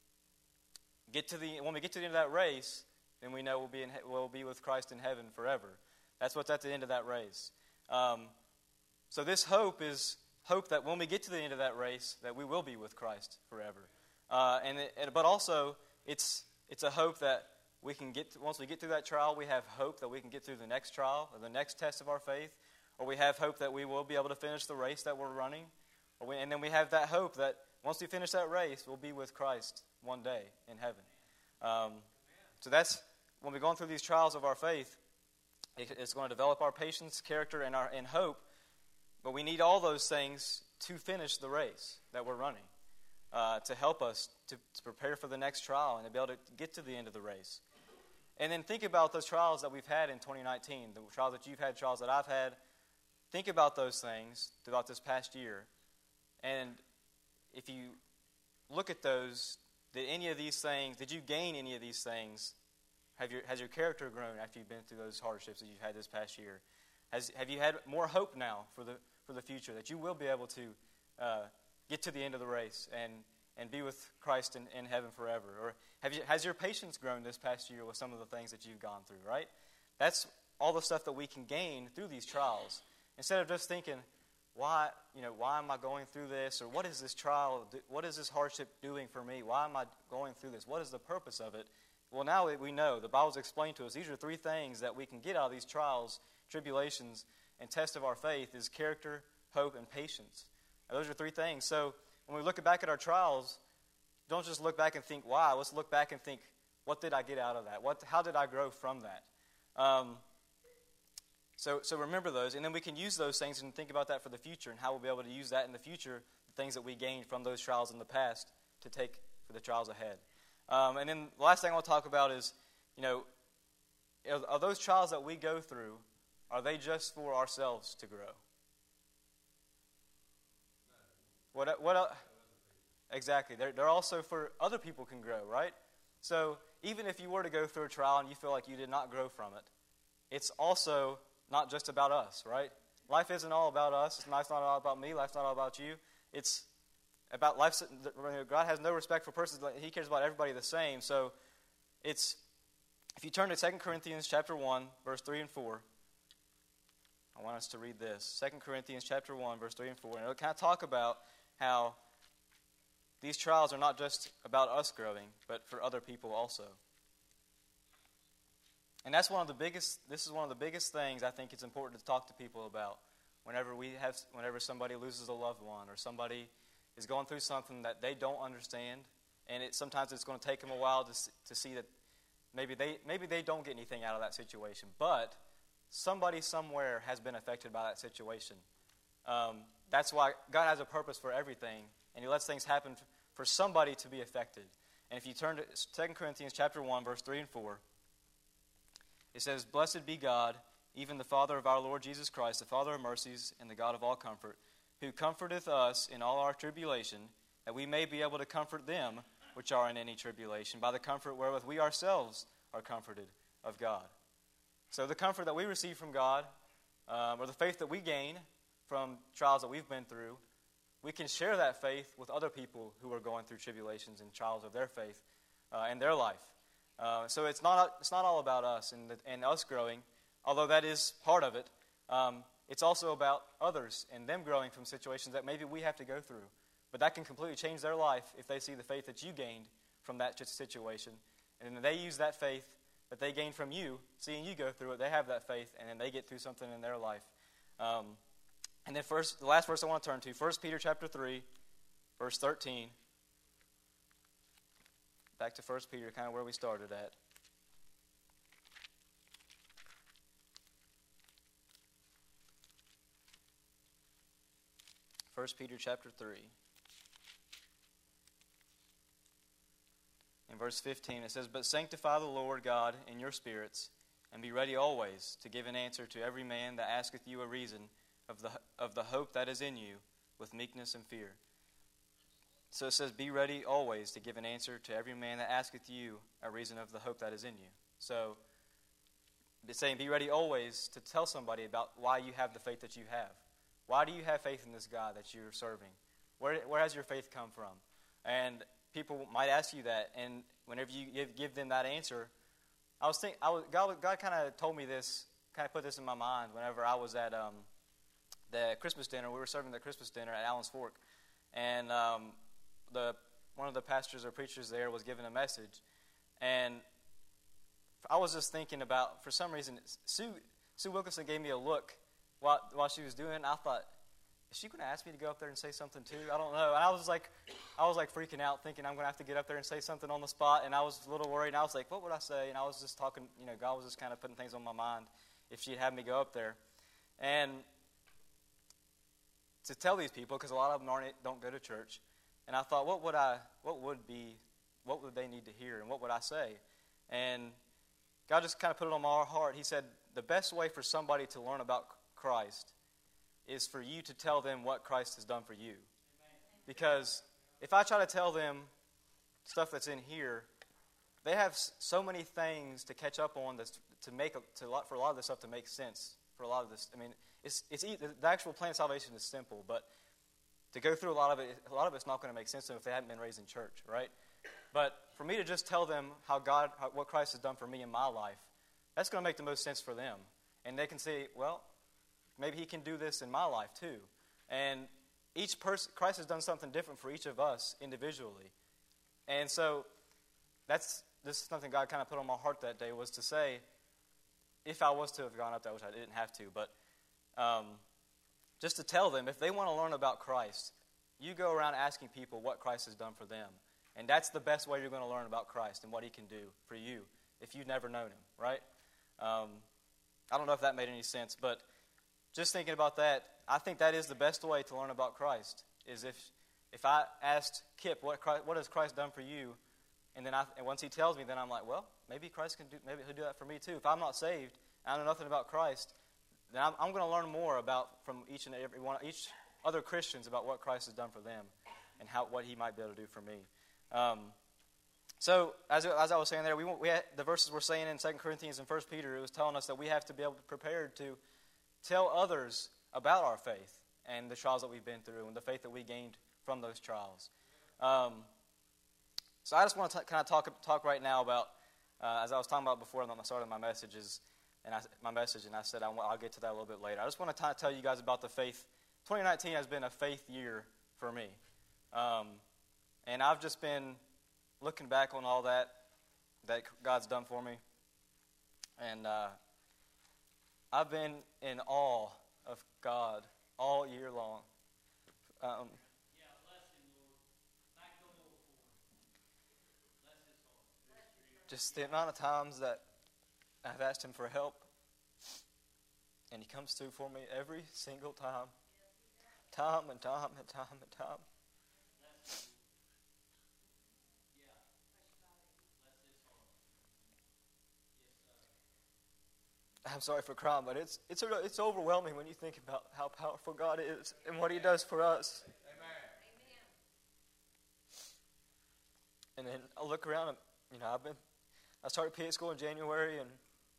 when we get to the end of that race, then we know we'll be with Christ in heaven forever. That's what's at the end of that race. So this hope is hope that when we get to the end of that race, that we will be with Christ forever. But also, it's a hope that we can once we get through that trial, we have hope that we can get through the next trial or the next test of our faith, or we have hope that we will be able to finish the race that we're running, and then we have that hope that once we finish that race, we'll be with Christ one day in heaven. So that's when we're going through these trials of our faith. It's going to develop our patience, character, and hope. But we need all those things to finish the race that we're running, to help us to prepare for the next trial and to be able to get to the end of the race. And then think about those trials that we've had in 2019, the trials that you've had, trials that I've had. Think about those things throughout this past year. And if you look at those, did you gain any of these things? Has your character grown after you've been through those hardships that you've had this past year? Have you had more hope now for the future, that you will be able to get to the end of the race and be with Christ in heaven forever? Or has your patience grown this past year with some of the things that you've gone through, right? That's all the stuff that we can gain through these trials. Instead of just thinking, why am I going through this? Or what is this trial, what is this hardship doing for me? Why am I going through this? What is the purpose of it? Well, now we know. The Bible's explained to us. These are 3 things that we can get out of these trials, tribulations, and test of our faith is character, hope, and patience. Now, those are 3 things. So when we look back at our trials, don't just look back and think, wow. Let's look back and think, what did I get out of that? How did I grow from that? So remember those, and then we can use those things and think about that for the future and how we'll be able to use that in the future, the things that we gained from those trials in the past to take for the trials ahead. And then the last thing I want to talk about is, are those trials that we go through, are they just for ourselves to grow? Exactly. They're also for other people can grow, right? So even if you were to go through a trial and you feel like you did not grow from it, it's also not just about us, right? Life isn't all about us. Life's not all about me. Life's not all about you. It's about life. God has no respect for persons. He cares about everybody the same. So if you turn to 2 Corinthians chapter 1, verse 3 and 4, I want us to read this. 2 Corinthians chapter 1, verse 3 and 4. And it'll kind of talk about how these trials are not just about us growing, but for other people also. And this is one of the biggest things I think it's important to talk to people about whenever somebody loses a loved one or somebody is going through something that they don't understand, and sometimes it's going to take them a while to see that maybe they don't get anything out of that situation, but somebody somewhere has been affected by that situation. That's why God has a purpose for everything, and He lets things happen for somebody to be affected. And if you turn to 2 Corinthians chapter 1, verse 3 and 4, it says, "Blessed be God, even the Father of our Lord Jesus Christ, the Father of mercies and the God of all comfort, who comforteth us in all our tribulation, that we may be able to comfort them which are in any tribulation, by the comfort wherewith we ourselves are comforted of God." So the comfort that we receive from God, or the faith that we gain from trials that we've been through, we can share that faith with other people who are going through tribulations and trials of their faith in their life. So it's not all about us and us growing, although that is part of it. It's also about others and them growing from situations that maybe we have to go through. But that can completely change their life if they see the faith that you gained from that situation. And then they use that faith that they gained from you, seeing you go through it. They have that faith, and then they get through something in their life. And then the last verse I want to turn to, 1 Peter chapter 3, verse 13. Back to 1 Peter, kind of where we started at. First Peter chapter 3. In verse 15 it says, "But sanctify the Lord God in your spirits, and be ready always to give an answer to every man that asketh you a reason of the hope that is in you, with meekness and fear." So it says, be ready always to give an answer to every man that asketh you a reason of the hope that is in you. So it's saying be ready always to tell somebody about why you have the faith that you have. Why do you have faith in this God that you're serving? Where has your faith come from? And people might ask you that, and whenever you give them that answer, God kind of told me this, kind of put this in my mind whenever I was at the Christmas dinner. We were serving the Christmas dinner at Allen's Fork, and one of the pastors or preachers there was giving a message, and I was just thinking about, for some reason, Sue Wilkinson gave me a look while she was doing it, and I thought, is she going to ask me to go up there and say something too? I don't know. And I was like freaking out, thinking I'm going to have to get up there and say something on the spot, and I was a little worried, and I was like, what would I say? And I was just talking, God was just kind of putting things on my mind if she'd have me go up there. And to tell these people, because a lot of them don't go to church, and I thought, what would they need to hear, and what would I say? And God just kind of put it on my heart. He said, the best way for somebody to learn about Christ is for you to tell them what Christ has done for you. Because if I try to tell them stuff that's in here, they have so many things to catch up on for a lot of this stuff to make sense. For a lot of this, I mean, the actual plan of salvation is simple, but to go through a lot of it's not going to make sense to them if they haven't been raised in church, right? But for me to just tell them what Christ has done for me in my life, that's going to make the most sense for them. And they can say, well, maybe He can do this in my life too. And each person, Christ has done something different for each of us individually. And so this is something God kind of put on my heart that day, was to say, if I was to have gone up there, which I didn't have to, but just to tell them, if they want to learn about Christ, you go around asking people what Christ has done for them. And that's the best way you're going to learn about Christ and what he can do for you if you've never known him, right? I don't know if that made any sense, but just thinking about that, I think that is the best way to learn about Christ, is if I asked Kip, what has Christ done for you? And then once he tells me, then I'm like, well, maybe Christ maybe he'll do that for me too. If I'm not saved, and I know nothing about Christ, then I'm going to learn more from each other Christians about what Christ has done for them and what he might be able to do for me. So as I was saying there, we had, the verses we're saying in 2 Corinthians and 1 Peter, it was telling us that we have to be able to prepare to tell others about our faith and the trials that we've been through and the faith that we gained from those trials. So I just want to kind of talk right now about, as I was talking about before I started my message, and I said I'll get to that a little bit later. I just want to tell you guys about the faith. 2019 has been a faith year for me. And I've just been looking back on all that God's done for me. And I've been in awe of God all year long. Just the amount of times that I've asked him for help, and he comes through for me every single time. Time and time and time and time. I'm sorry for crying, but it's overwhelming when you think about how powerful God is and what he does for us. Amen. And then I look around and, I started PA school in January, and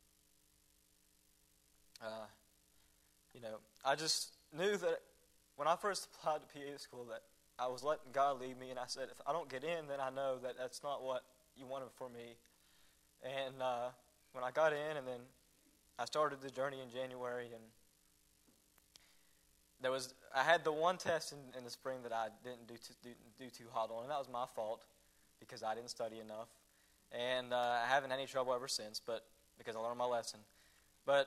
I just knew that when I first applied to PA school that I was letting God lead me, and I said, if I don't get in, then I know that that's not what you wanted for me. And when I got in, and then I started the journey in January, and I had the one test in the spring that I didn't do too hot on, and that was my fault because I didn't study enough. And I haven't had any trouble ever since, but because I learned my lesson. But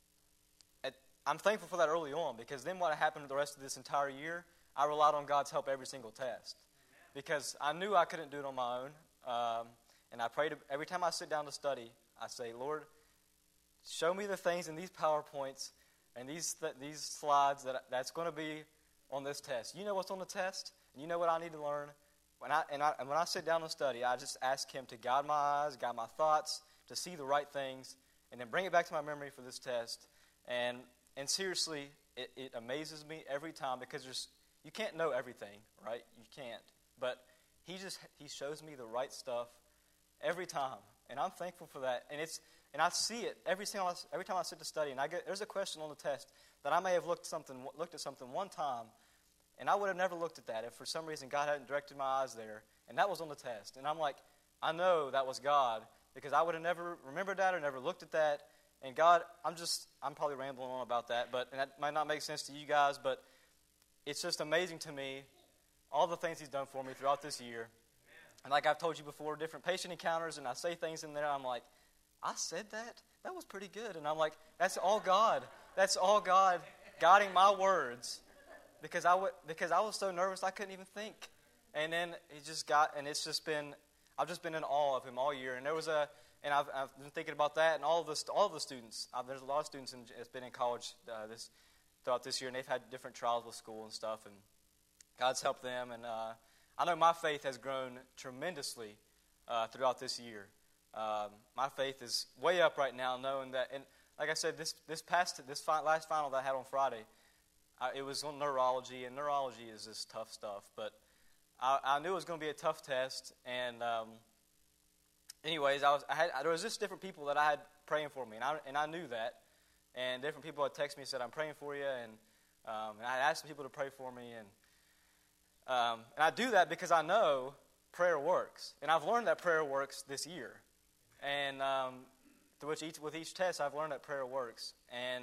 I'm thankful for that early on, because then what happened the rest of this entire year, I relied on God's help every single test. Because I knew I couldn't do it on my own. And I prayed every time I sit down to study, I say, Lord, show me the things in these PowerPoints and these slides that's going to be on this test. You know what's on the test, and you know what I need to learn. When I sit down and study, I just ask him to guide my eyes, guide my thoughts, to see the right things, and then bring it back to my memory for this test. And seriously, it amazes me every time, because you can't know everything, right? You can't. But he shows me the right stuff every time, and I'm thankful for that. And I see it every time I sit to study, and there's a question on the test that I may have looked at something one time, and I would have never looked at that if for some reason God hadn't directed my eyes there, and that was on the test. And I'm like, I know that was God, because I would have never remembered that or never looked at that. And God, I'm probably rambling on about that, and that might not make sense to you guys, but it's just amazing to me, all the things he's done for me throughout this year. And like I've told you before, different patient encounters, and I say things in there, I'm like, I said that? That was pretty good. And I'm like, that's all God. That's all God guiding my words. Because I was so nervous I couldn't even think. And then I've just been in awe of him all year. And I've been thinking about that, and all of the students. There's a lot of students that's been in college throughout this year, and they've had different trials with school and stuff, and God's helped them. And I know my faith has grown tremendously throughout this year. My faith is way up right now, knowing that. And like I said, this last final that I had on Friday, it was on neurology, and neurology is just tough stuff. But I knew it was going to be a tough test, and anyways, there was just different people that I had praying for me, and I knew that. And different people had texted me and said, "I'm praying for you," and I had asked people to pray for me, and I do that because I know prayer works, and I've learned that prayer works this year, and with each test, I've learned that prayer works. And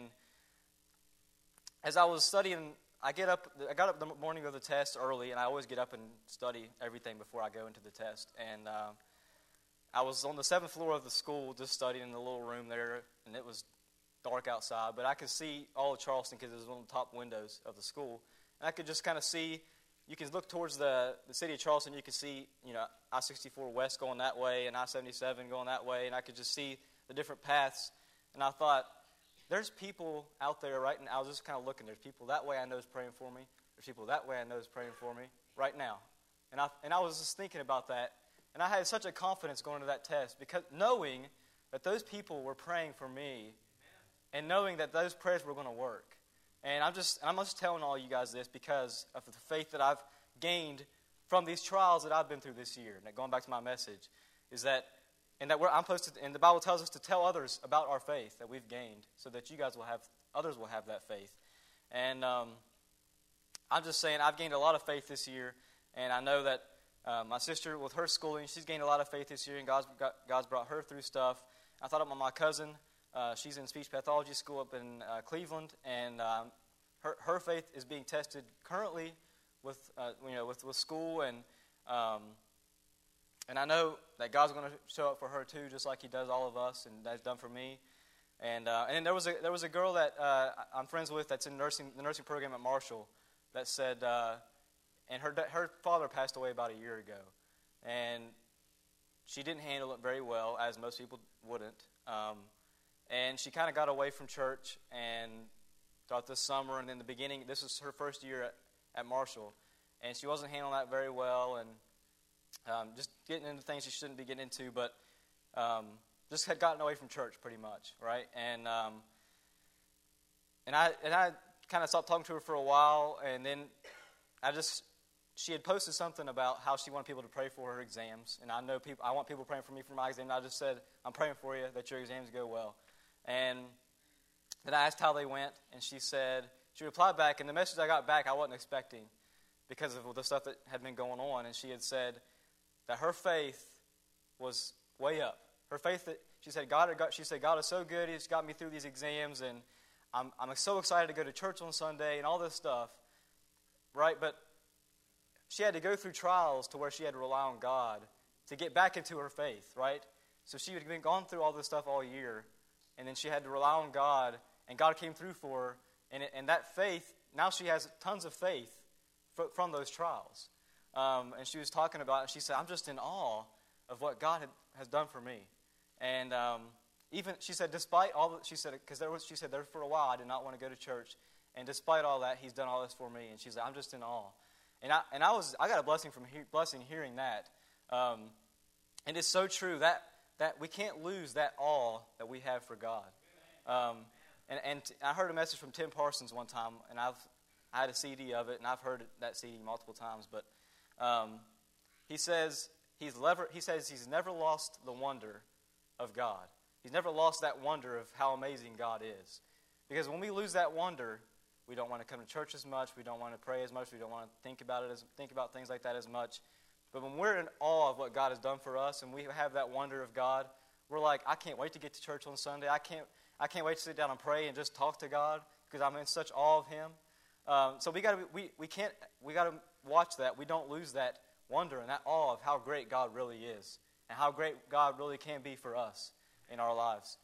as I was studying, I got up the morning of the test early, and I always get up and study everything before I go into the test. And I was on the 7th floor of the school just studying in the little room there, and it was dark outside, but I could see all of Charleston because it was one of the top windows of the school. And I could just kind of see, you can look towards the city of Charleston, you can see, I-64 west going that way and I-77 going that way, and I could just see the different paths. And I thought, there's people out there right now. I was just kind of looking. There's people that way I know is praying for me. There's people that way I know is praying for me right now. And I was just thinking about that. And I had such a confidence going into that test because knowing that those people were praying for me and knowing that those prayers were going to work. And I'm just telling all you guys this because of the faith that I've gained from these trials that I've been through this year. And going back to my message, is that I'm supposed to, and the Bible tells us to tell others about our faith that we've gained, so that others will have that faith. And I'm just saying, I've gained a lot of faith this year, and I know that my sister, with her schooling, she's gained a lot of faith this year, and God's brought her through stuff. I thought about my cousin. She's in speech pathology school up in Cleveland, and her faith is being tested currently with school, and I know that God's going to show up for her too, just like He does all of us, and that's done for me. And then there was a girl that I'm friends with that's in the nursing program at Marshall that said, and her father passed away about a year ago, and she didn't handle it very well, as most people wouldn't. And she kind of got away from church and throughout this summer, and in the beginning, this was her first year at Marshall, and she wasn't handling that very well, and just getting into things she shouldn't be getting into, but just had gotten away from church pretty much, right? And I kind of stopped talking to her for a while, and then she had posted something about how she wanted people to pray for her exams, and I want people praying for me for my exam, and I just said, I'm praying for you that your exams go well. And then I asked how they went, and she replied back, and the message I got back I wasn't expecting because of the stuff that had been going on, and she had said that her faith was way up. Her faith that she said God is so good, He's got me through these exams, and I'm so excited to go to church on Sunday and all this stuff, right? But she had to go through trials to where she had to rely on God to get back into her faith, right? So she had been gone through all this stuff all year, and then she had to rely on God, and God came through for her, and that faith, now she has tons of faith from those trials. And she was talking about it, she said, I'm just in awe of what God has done for me. And even, she said, despite all, she said, because there for a while I did not want to go to church, and despite all that, He's done all this for me. And she said, I'm just in awe. And I got a blessing from hearing that. And it's so true that we can't lose that awe that we have for God. And I heard a message from Tim Parsons one time, and I had a CD of it, and I've heard that CD multiple times. But he says he's never lost the wonder of God. He's never lost that wonder of how amazing God is. Because when we lose that wonder, we don't want to come to church as much. We don't want to pray as much. We don't want to think about things like that as much. But when we're in awe of what God has done for us, and we have that wonder of God, we're like, I can't wait to get to church on Sunday. I can't wait to sit down and pray and just talk to God because I'm in such awe of Him. So we got to watch that. We don't lose that wonder and that awe of how great God really is and how great God really can be for us in our lives.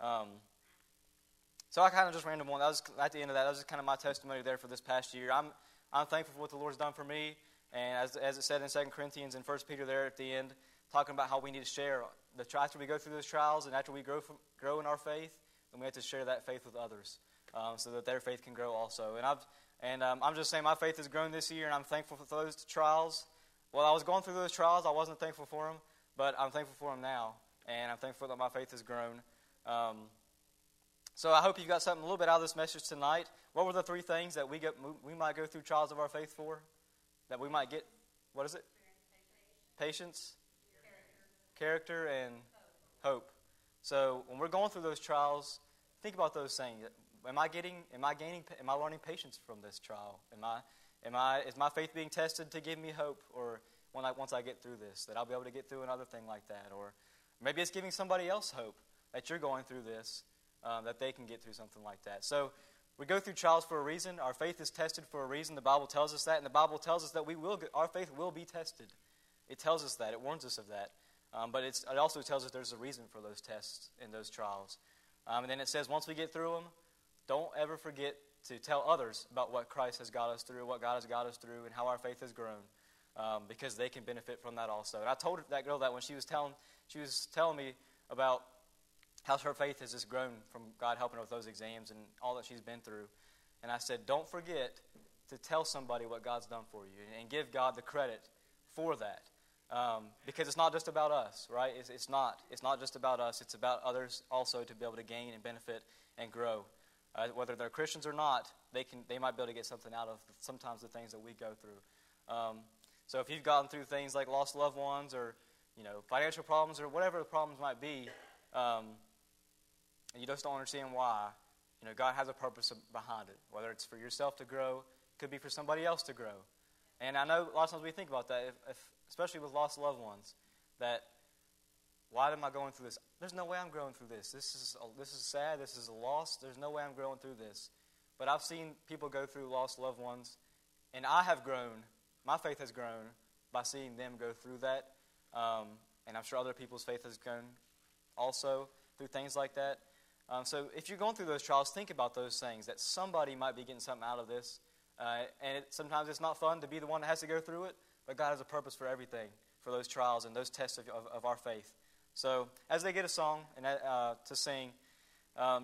So I kind of just random one. That was at the end of that. That was just kind of my testimony there for this past year. I'm thankful for what the Lord's done for me, and as it said in 2 Corinthians and 1 Peter there at the end, talking about how we need to share after we go through those trials and after we grow in our faith, then we have to share that faith with others so that their faith can grow also. And I'm just saying my faith has grown this year, and I'm thankful for those trials. While I was going through those trials, I wasn't thankful for them, but I'm thankful for them now, and I'm thankful that my faith has grown. So I hope you got something a little bit out of this message tonight. What were the 3 things that we might go through trials of our faith for? That we might get, what is it? Patience, character, and hope. So when we're going through those trials, think about those things. Am I learning patience from this trial? Is my faith being tested to give me hope, or once I get through this, that I'll be able to get through another thing like that? Or maybe it's giving somebody else hope that you're going through this, that they can get through something like that. So we go through trials for a reason. Our faith is tested for a reason. The Bible tells us that, and the Bible tells us that our faith will be tested. It tells us that. It warns us of that. But it also tells us there's a reason for those tests and those trials. And then it says once we get through them, don't ever forget to tell others about what Christ has got us through, what God has got us through, and how our faith has grown, because they can benefit from that also. And I told that girl that when she was telling me about how her faith has just grown from God helping her with those exams and all that she's been through. And I said, don't forget to tell somebody what God's done for you and give God the credit for that. Because it's not just about us, right? It's not just about us. It's about others also to be able to gain and benefit and grow. Whether they're Christians or not, they might be able to get something out of sometimes the things that we go through. So if you've gotten through things like lost loved ones or financial problems or whatever the problems might be, and you just don't understand why, God has a purpose behind it. Whether it's for yourself to grow, it could be for somebody else to grow. And I know a lot of times we think about that, especially with lost loved ones, that why am I going through this? There's no way I'm growing through this. This is sad. This is a loss. There's no way I'm growing through this. But I've seen people go through lost loved ones, and I have grown. My faith has grown by seeing them go through that. And I'm sure other people's faith has grown also through things like that. So if you're going through those trials, think about those things, that somebody might be getting something out of this. And sometimes it's not fun to be the one that has to go through it, but God has a purpose for everything, for those trials and those tests of our faith. So as they get a song and to sing, I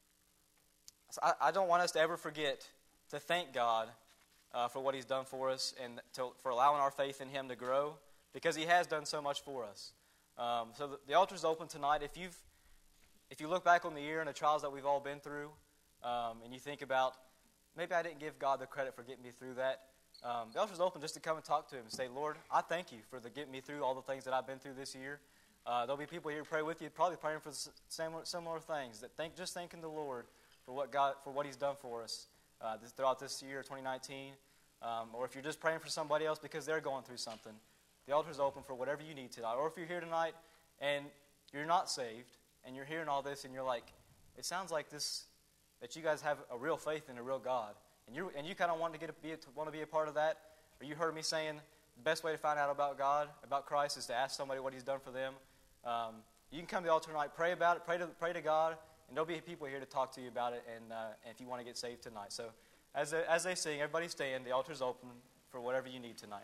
don't want us to ever forget to thank God for what He's done for us and for allowing our faith in Him to grow, because He has done so much for us. So the altar's open tonight. If you look back on the year and the trials that we've all been through, and you think about, maybe I didn't give God the credit for getting me through that, the altar's open just to come and talk to Him and say, Lord, I thank You for getting me through all the things that I've been through this year. There'll be people here to pray with you, probably praying for similar things, just thanking the Lord for what He's done for us throughout this year, 2019. Or if you're just praying for somebody else because they're going through something, the altar's open for whatever you need tonight. Or if you're here tonight and you're not saved, and you're hearing all this, and you're like, it sounds like this, that you guys have a real faith in a real God, and you kind of want to be a part of that, or you heard me saying the best way to find out about God, about Christ, is to ask somebody what He's done for them. You can come to the altar tonight, pray about it, pray to God, and there'll be people here to talk to you about it, and if you want to get saved tonight. So as they sing, everybody stand. The altar's open for whatever you need tonight.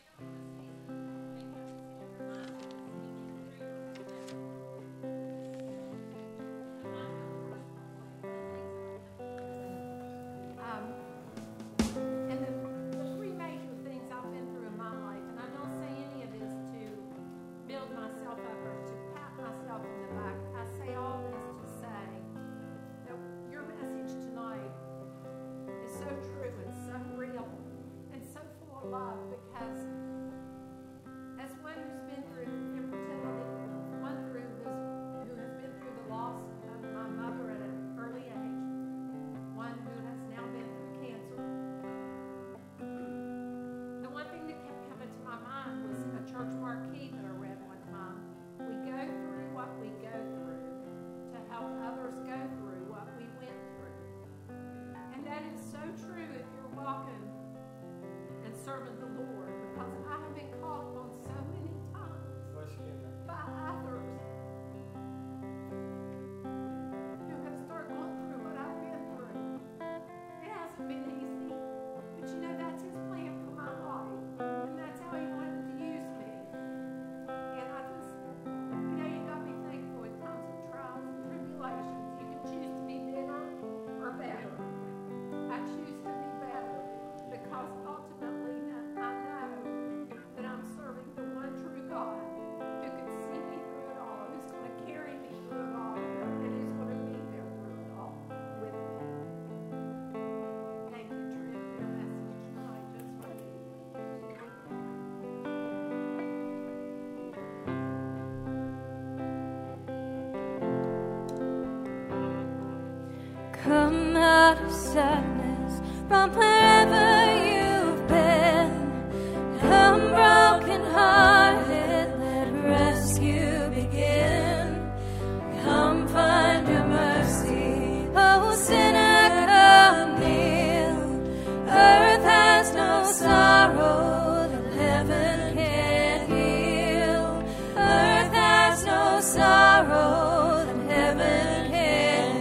Serving the Lord, because I have been called on so many times by others who have started going through what I've been through. It hasn't been easy, but that's His plan for my life, and that's how He wanted to use me. And I just, you got me thankful in times of trials and tribulations. You can choose to be bitter or better. I choose to be better, because ultimately I know that I'm serving the one true God who can see me through it all, who's going to carry me through it all, and who's going to be there through it all with me. Thank you, Trent, for your message tonight. Just what you come out of sadness from wherever you've been. Come broken hearted, let rescue begin. Come find your mercy, oh sinner, come kneel. Earth has no sorrow that heaven can heal. Earth has no sorrow that heaven can heal.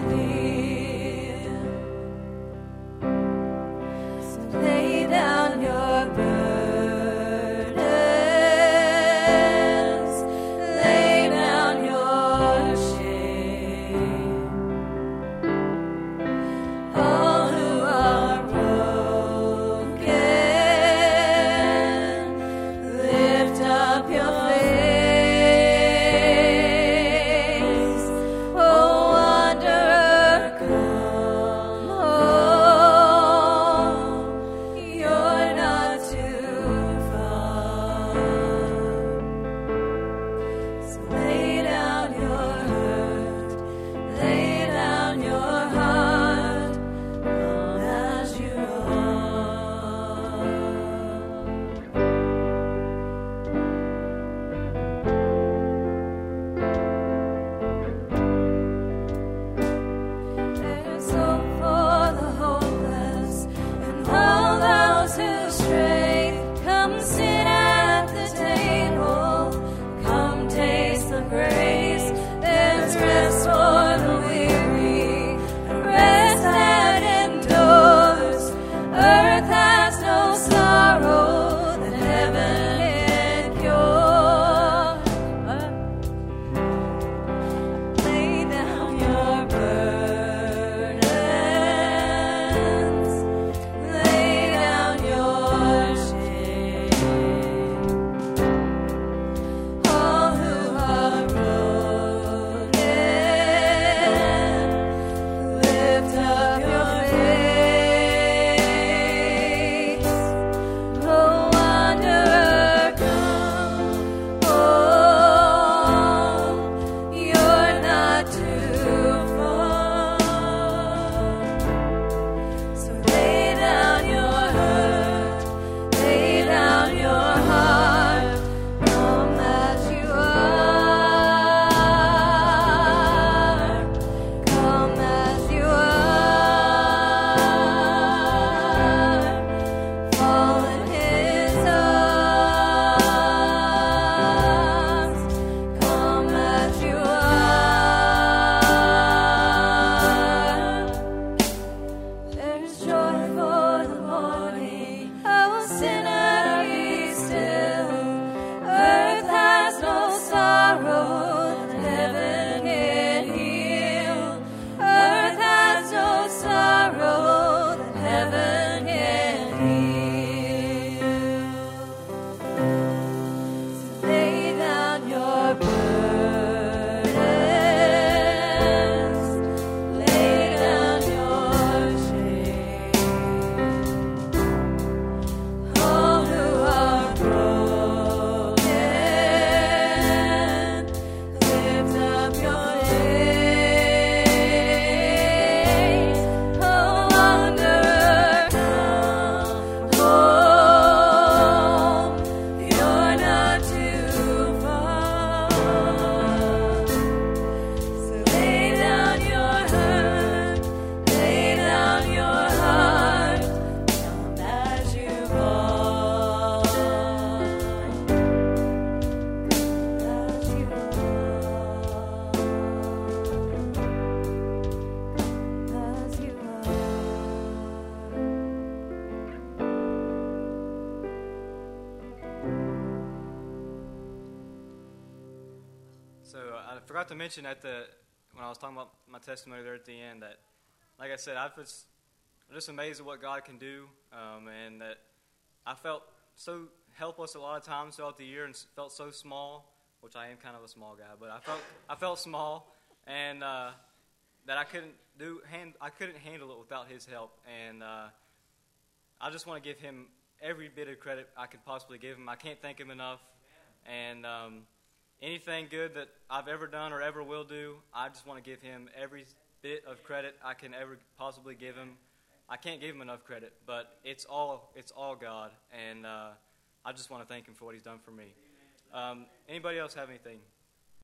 So I forgot to mention when I was talking about my testimony there at the end that, like I said, I'm just amazed at what God can do, and that I felt so helpless a lot of times throughout the year and felt so small, which I am kind of a small guy, but I felt small, and that I couldn't handle it without His help, and I just want to give Him every bit of credit I could possibly give Him. I can't thank Him enough, and anything good that I've ever done or ever will do, I just want to give Him every bit of credit I can ever possibly give Him. I can't give Him enough credit, but it's all God, and I just want to thank Him for what He's done for me. Anybody else have anything?